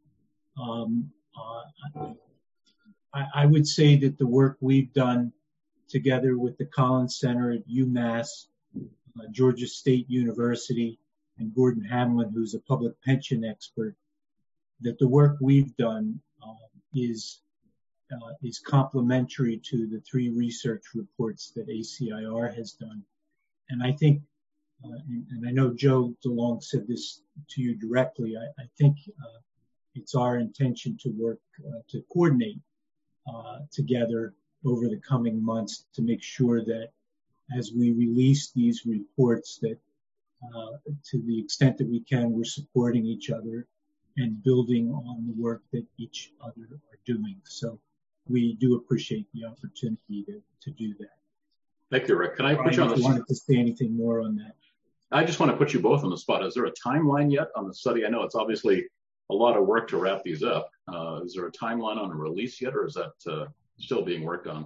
S10: I would say that the work we've done together with the Collins Center at UMass, Georgia State University, and Gordon Hamlin, who's a public pension expert, that the work we've done is complementary to the 3 research reports that ACIR has done. And I think, and I know Joe DeLong said this to you directly, I think it's our intention to work to coordinate together over the coming months to make sure that as we release these reports, that to the extent that we can, we're supporting each other and building on the work that each other are doing. So we do appreciate the opportunity to do that.
S1: Thank you, Rick. Can I put you on the spot?
S10: If you wanted to say anything more on that.
S1: I just want to put you both on the spot. Is there a timeline yet on the study? I know it's obviously a lot of work to wrap these up. Is there a timeline on a release yet, or is that still being worked on?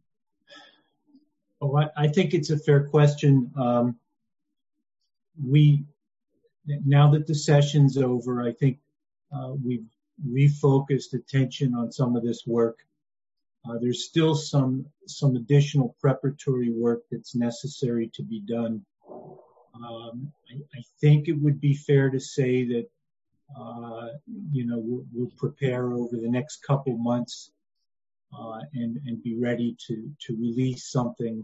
S10: Oh, I think it's a fair question. Now that the session's over, I think we've refocused attention on some of this work. There's still some additional preparatory work that's necessary to be done. I think it would be fair to say that we'll prepare over the next couple months and be ready to release something.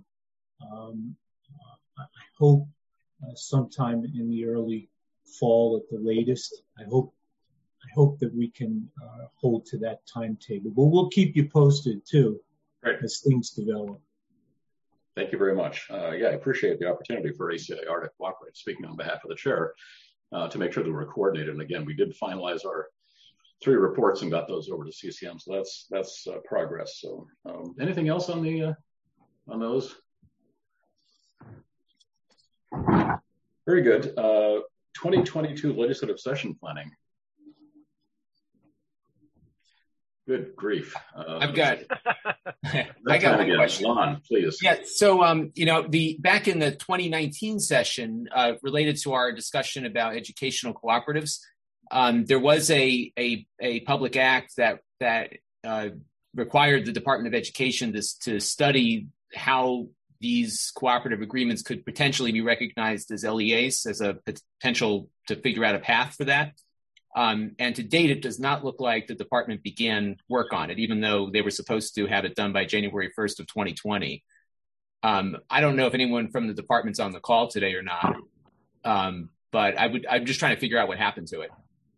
S10: I hope sometime in the early fall at the latest. I hope that we can hold to that timetable. But we'll keep you posted too. as things develop.
S1: Thank you very much. I appreciate the opportunity for ACIR to cooperate, speaking on behalf of the chair, to make sure that we're coordinated. And again, we did finalize our 3 reports and got those over to CCM. So that's progress. So anything else on those? Very good. 2022 legislative session planning. Good grief.
S11: I got my question.
S1: Lon, please.
S11: Yeah. So, back in the 2019 session, related to our discussion about educational cooperatives, there was a public act that required the Department of Education to study how these cooperative agreements could potentially be recognized as LEAs, as a potential to figure out a path for that. And to date, it does not look like the department began work on it, even though they were supposed to have it done by January 1st of 2020. I don't know if anyone from the department's on the call today or not, but I'm just trying to figure out what happened to it.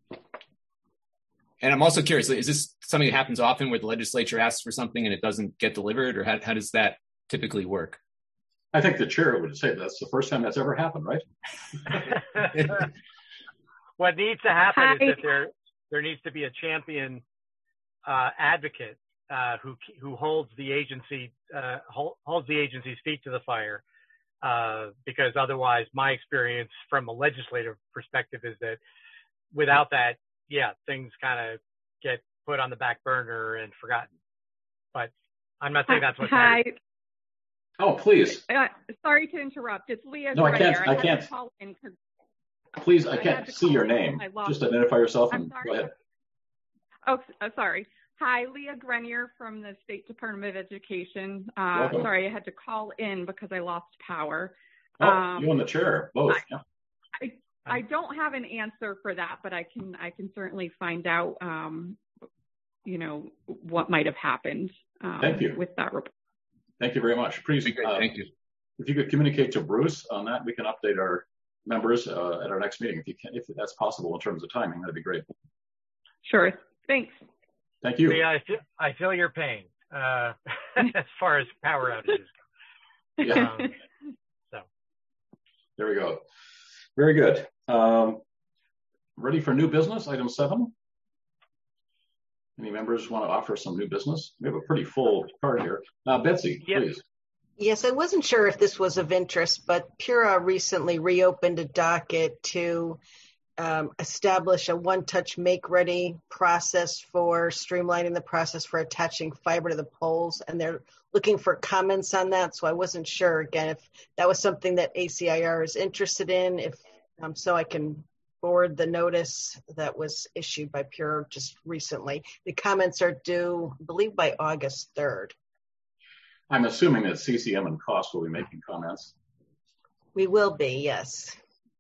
S11: And I'm also curious, is this something that happens often where the legislature asks for something and it doesn't get delivered, or how does that typically work?
S1: I think the chair would say that's the first time that's ever happened, right?
S2: What needs to happen is that there needs to be a champion advocate who holds the agency's feet to the fire, because otherwise, my experience from a legislative perspective is that without that, things kind of get put on the back burner and forgotten. But I'm not saying that's what's happening.
S1: Oh, please.
S12: Sorry to interrupt. It's Leah.
S1: No, I can't. Please, I can't see your name. Just identify yourself and go ahead.
S12: Oh, sorry. Hi, Leah Grenier from the State Department of Education. Sorry, I had to call in because I lost power.
S1: Oh, you and the chair, both.
S12: I don't have an answer for that, but I can certainly find out, what might have happened.
S1: Thank you.
S12: With that report.
S1: Thank you very much. Please,
S11: thank you.
S1: If you could communicate to Bruce on that, we can update our members at our next meeting. If that's possible in terms of timing, that'd be great.
S12: Sure. Thanks.
S1: Thank you.
S2: Yeah, I feel your pain as far as power outages go.
S1: Yeah.
S2: So
S1: there we go. Very good. Ready for new business, item 7. Any members want to offer some new business? We have a pretty full card here. Betsy, please.
S4: Yes, I wasn't sure if this was of interest, but PURA recently reopened a docket to establish a one-touch make-ready process for streamlining the process for attaching fiber to the poles, and they're looking for comments on that. So I wasn't sure, again, if that was something that ACIR is interested in, if so I can forward the notice that was issued by PURA just recently. The comments are due, I believe, by August 3rd.
S1: I'm assuming that CCM and COST will be making comments.
S4: We will be, yes.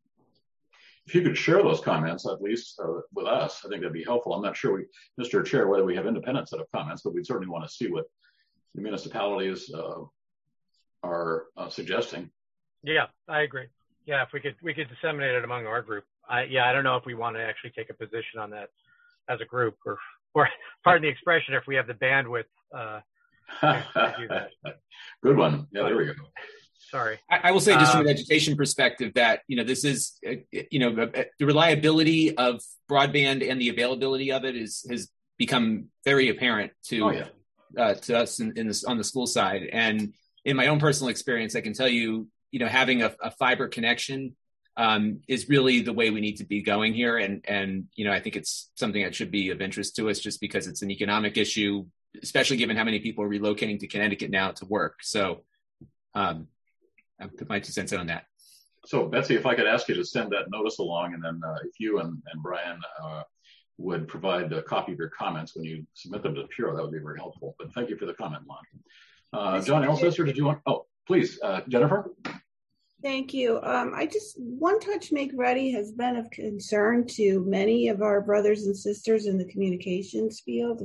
S1: If you could share those comments, at least with us, I think that'd be helpful. I'm not sure, Mr. Chair, whether we have independent set of comments, but we'd certainly want to see what the municipalities are suggesting.
S2: Yeah, I agree. Yeah, if we could disseminate it among our group. I don't know if we want to actually take a position on that as a group, or pardon the expression, if we have the bandwidth to do that.
S1: Good one. Yeah, there we go.
S2: Sorry.
S11: I will say, just from an education perspective, that this is the reliability of broadband and the availability of it has become very apparent to us on the school side. And in my own personal experience, I can tell you, having a fiber connection is really the way we need to be going here. And I think it's something that should be of interest to us, just because it's an economic issue, especially given how many people are relocating to Connecticut now to work. So I'll put my 2 cents in on that.
S1: So Betsy, if I could ask you to send that notice along, and then if you and Brian would provide a copy of your comments when you submit them to PURA, that would be very helpful. But thank you for the comment, Lon. John Elsister, did you want? Oh, please, Jennifer.
S13: Thank you. One Touch Make Ready has been of concern to many of our brothers and sisters in the communications field,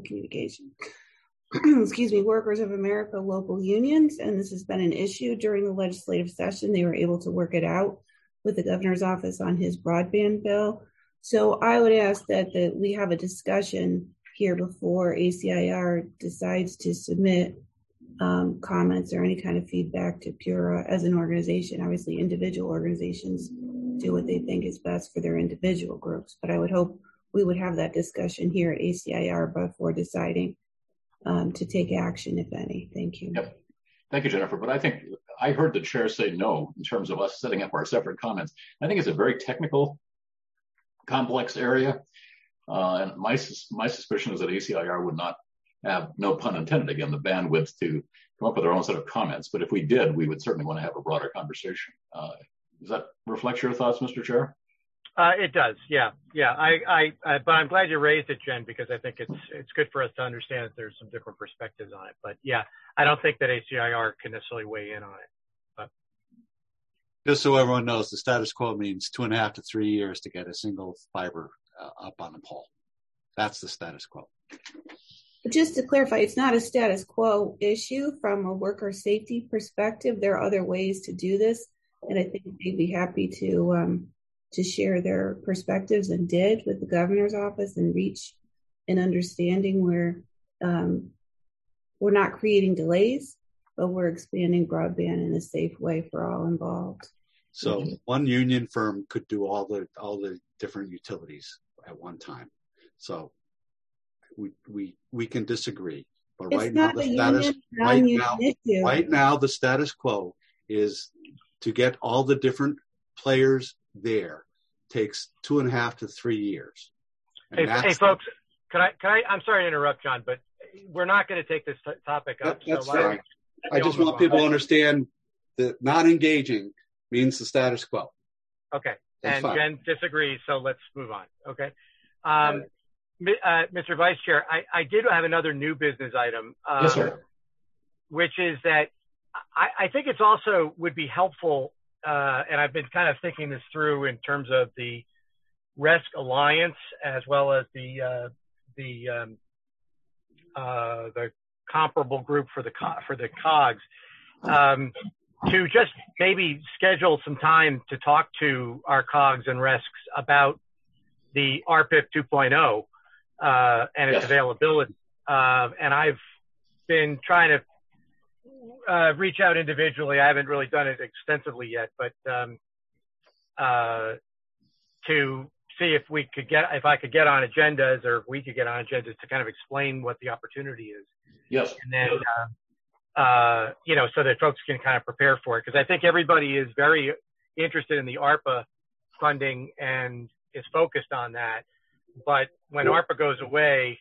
S13: Workers of America local unions, and this has been an issue during the legislative session. They were able to work it out with the governor's office on his broadband bill. So I would ask that we have a discussion here before ACIR decides to submit comments or any kind of feedback to PURA as an organization. Obviously, individual organizations do what they think is best for their individual groups, but I would hope we would have that discussion here at ACIR before deciding to take action, if any. Thank you.
S1: Yep. Thank you, Jennifer. But I think I heard the chair say no in terms of us setting up our separate comments. I think it's a very technical, complex area. And my suspicion is that ACIR would not have, no pun intended again, the bandwidth to come up with our own set of comments. But if we did, we would certainly want to have a broader conversation. Does that reflect your thoughts, Mr. Chair?
S2: It does. Yeah. But I'm glad you raised it, Jen, because I think it's good for us to understand that there's some different perspectives on it. But yeah, I don't think that ACIR can necessarily weigh in on it. But
S3: just so everyone knows, the status quo means 2.5 to 3 years to get a single fiber up on a pole. That's the status quo.
S13: Just to clarify, it's not a status quo issue from a worker safety perspective. There are other ways to do this, and I think they'd be happy to share their perspectives, and did with the governor's office, and reach an understanding where we're not creating delays, but we're expanding broadband in a safe way for all involved.
S3: So one union firm could do all the different utilities at one time. So we can disagree, but right now the status quo is to get all the different players there takes 2.5 to 3 years.
S2: Hey folks, can I? I'm sorry to interrupt, John, but we're not going to take this topic up.
S3: That's fine. I just want people to understand that not engaging means the status quo.
S2: Okay.
S3: That's
S2: and
S3: fine.
S2: Jen disagrees, so let's move on. Okay. Mr. Vice Chair, I did have another new business item.
S1: Yes, sir.
S2: Which is that I think it's also would be helpful, and I've been kind of thinking this through in terms of the RESC Alliance as well as the comparable group for the COGS, to just maybe schedule some time to talk to our COGS and RESCs about the RPIP 2.0 and its availability. And I've been trying to reach out individually. I haven't really done it extensively yet, but to see if I could get on agendas, or if we could get on agendas to kind of explain what the opportunity is.
S1: Yes.
S2: And then, so that folks can kind of prepare for it. Because I think everybody is very interested in the ARPA funding and is focused on that. But when ARPA goes away,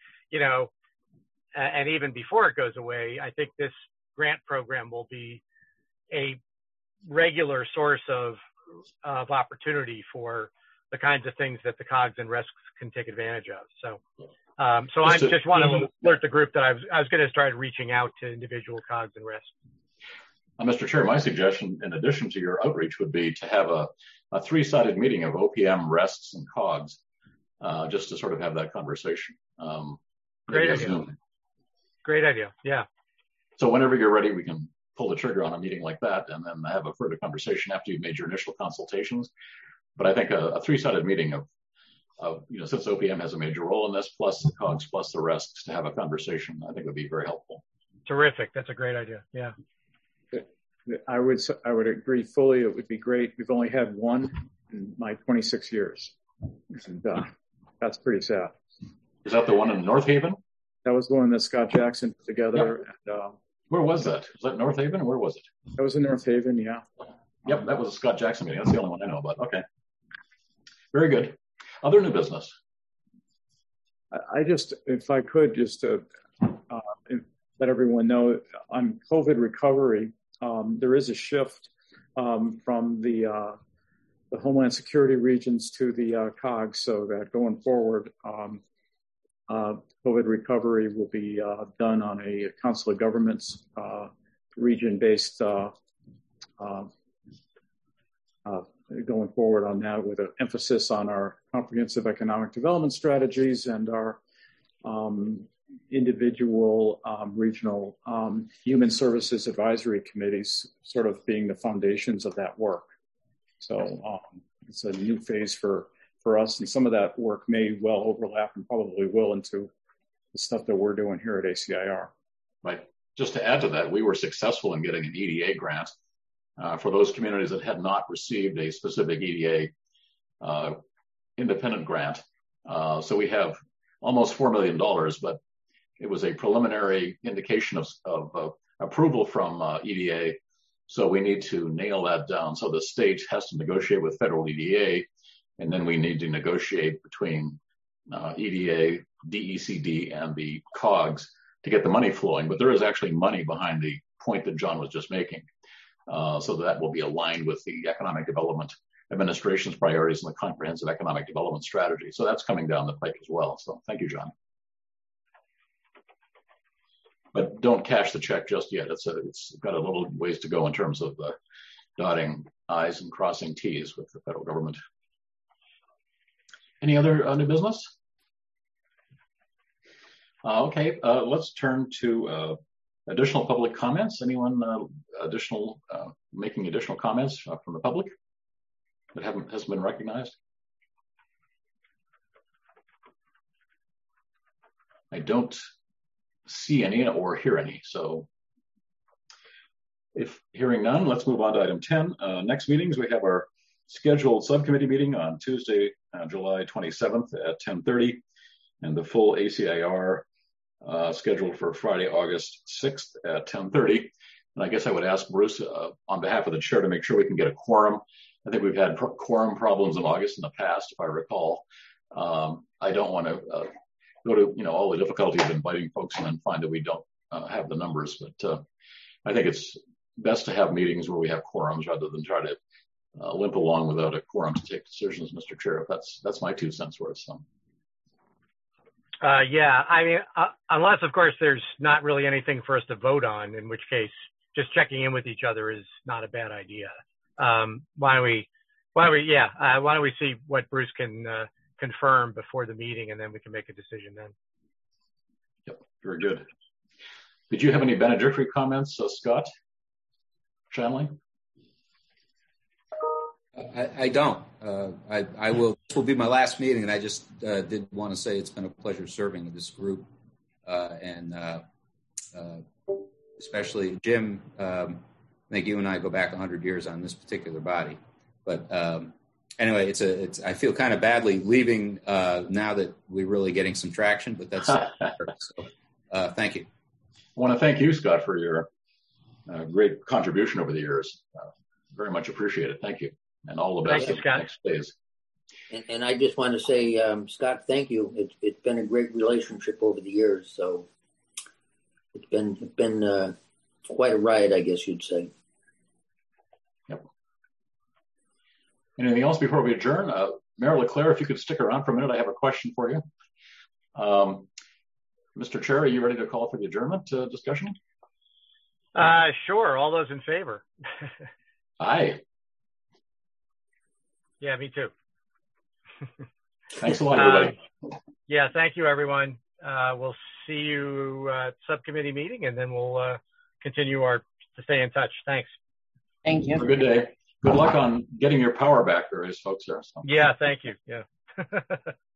S2: and even before it goes away, I think this grant program will be a regular source of opportunity for the kinds of things that the COGS and RESCs can take advantage of. So I just want to alert the group that I was going to start reaching out to individual COGS and RESCs.
S1: Mr. Chair, my suggestion, in addition to your outreach, would be to have a three-sided meeting of OPM, RESCs, and COGS, just to sort of have that conversation.
S2: Great idea. Great idea. Yeah.
S1: So whenever you're ready, we can pull the trigger on a meeting like that, and then have a further conversation after you've made your initial consultations. But I think a three-sided meeting of since OPM has a major role in this, plus the COGS, plus the RESCs, to have a conversation, I think would be very helpful.
S2: Terrific. That's a great idea. Yeah.
S8: I would agree fully. It would be great. We've only had one in my 26 years. And, that's pretty sad.
S1: Is that the one in North Haven?
S8: That was the one that Scott Jackson put together.
S1: Yep. And, where was that? Was that North Haven, or where was it?
S8: That was in North Haven, yeah.
S1: Yep, that was a Scott Jackson meeting. That's the only one I know about. Okay. Very good. Other new business?
S8: I just, if I could, just to let everyone know, on COVID recovery, there is a shift from the Homeland Security regions to the COGS, so that going forward, COVID recovery will be done on a Council of Governments region-based going forward on that, with an emphasis on our comprehensive economic development strategies and our individual regional human services advisory committees sort of being the foundations of that work. So it's a new phase for us, and some of that work may well overlap, and probably will, into the stuff that we're doing here at ACIR.
S1: Right. just to add to that, we were successful in getting an EDA grant for those communities that had not received a specific EDA independent grant. So we have almost $4 million, but it was a preliminary indication of approval from EDA. So we need to nail that down. So the state has to negotiate with federal EDA, and then we need to negotiate between EDA, DECD, and the COGS to get the money flowing. But there is actually money behind the point that John was just making. So that will be aligned with the Economic Development Administration's priorities and the Comprehensive Economic Development Strategy. So that's coming down the pike as well. So thank you, John. But don't cash the check just yet. It's got a little ways to go in terms of dotting I's and crossing T's with the federal government. Any other new business? Okay, let's turn to additional public comments. Anyone making additional comments from the public that hasn't been recognized? I don't see any or hear any. So if hearing none, let's move on to item 10. Next meetings, we have our scheduled subcommittee meeting on Tuesday, July 27th at 10:30, and the full ACIR scheduled for Friday, August 6th at 10:30. And I guess I would ask Bruce on behalf of the chair to make sure we can get a quorum. I think we've had quorum problems in August in the past, if I recall. I don't want to go to all the difficulty of inviting folks and then find that we don't have the numbers. But I think it's best to have meetings where we have quorums rather than try to limp along without a quorum to take decisions, Mr. Chair. That's my 2 cents worth. So.
S2: Yeah, I mean, unless of course there's not really anything for us to vote on, in which case just checking in with each other is not a bad idea. Why don't we see what Bruce can confirm before the meeting, and then we can make a decision then.
S1: Yep, very good. Did you have any benedictory comments, Scott Shanley?
S7: I don't. I will. This will be my last meeting, and I just did want to say it's been a pleasure serving with this group, and especially Jim. I think you and I go back 100 years on this particular body, but anyway, I feel kind of badly leaving now that we're really getting some traction, but that's so thank you.
S1: I want to thank you, Scott, for your great contribution over the years. Very much appreciated. Thank you. And all the best in the next phase.
S14: And I just want to say, Scott, thank you. It's been a great relationship over the years. So it's been quite a ride, I guess you'd say.
S1: Yep. Anything else before we adjourn? Mayor LeClaire, if you could stick around for a minute, I have a question for you. Mr. Chair, are you ready to call for the adjournment discussion?
S2: Sure. All those in favor?
S1: Aye.
S2: Yeah, me too.
S1: Thanks a lot, everybody.
S2: Yeah, thank you, everyone. We'll see you at subcommittee meeting, and then we'll continue to stay in touch. Thanks.
S4: Thank you.
S1: Have a good day. Good luck on getting your power back, various folks there. So.
S2: Yeah, thank you. Yeah.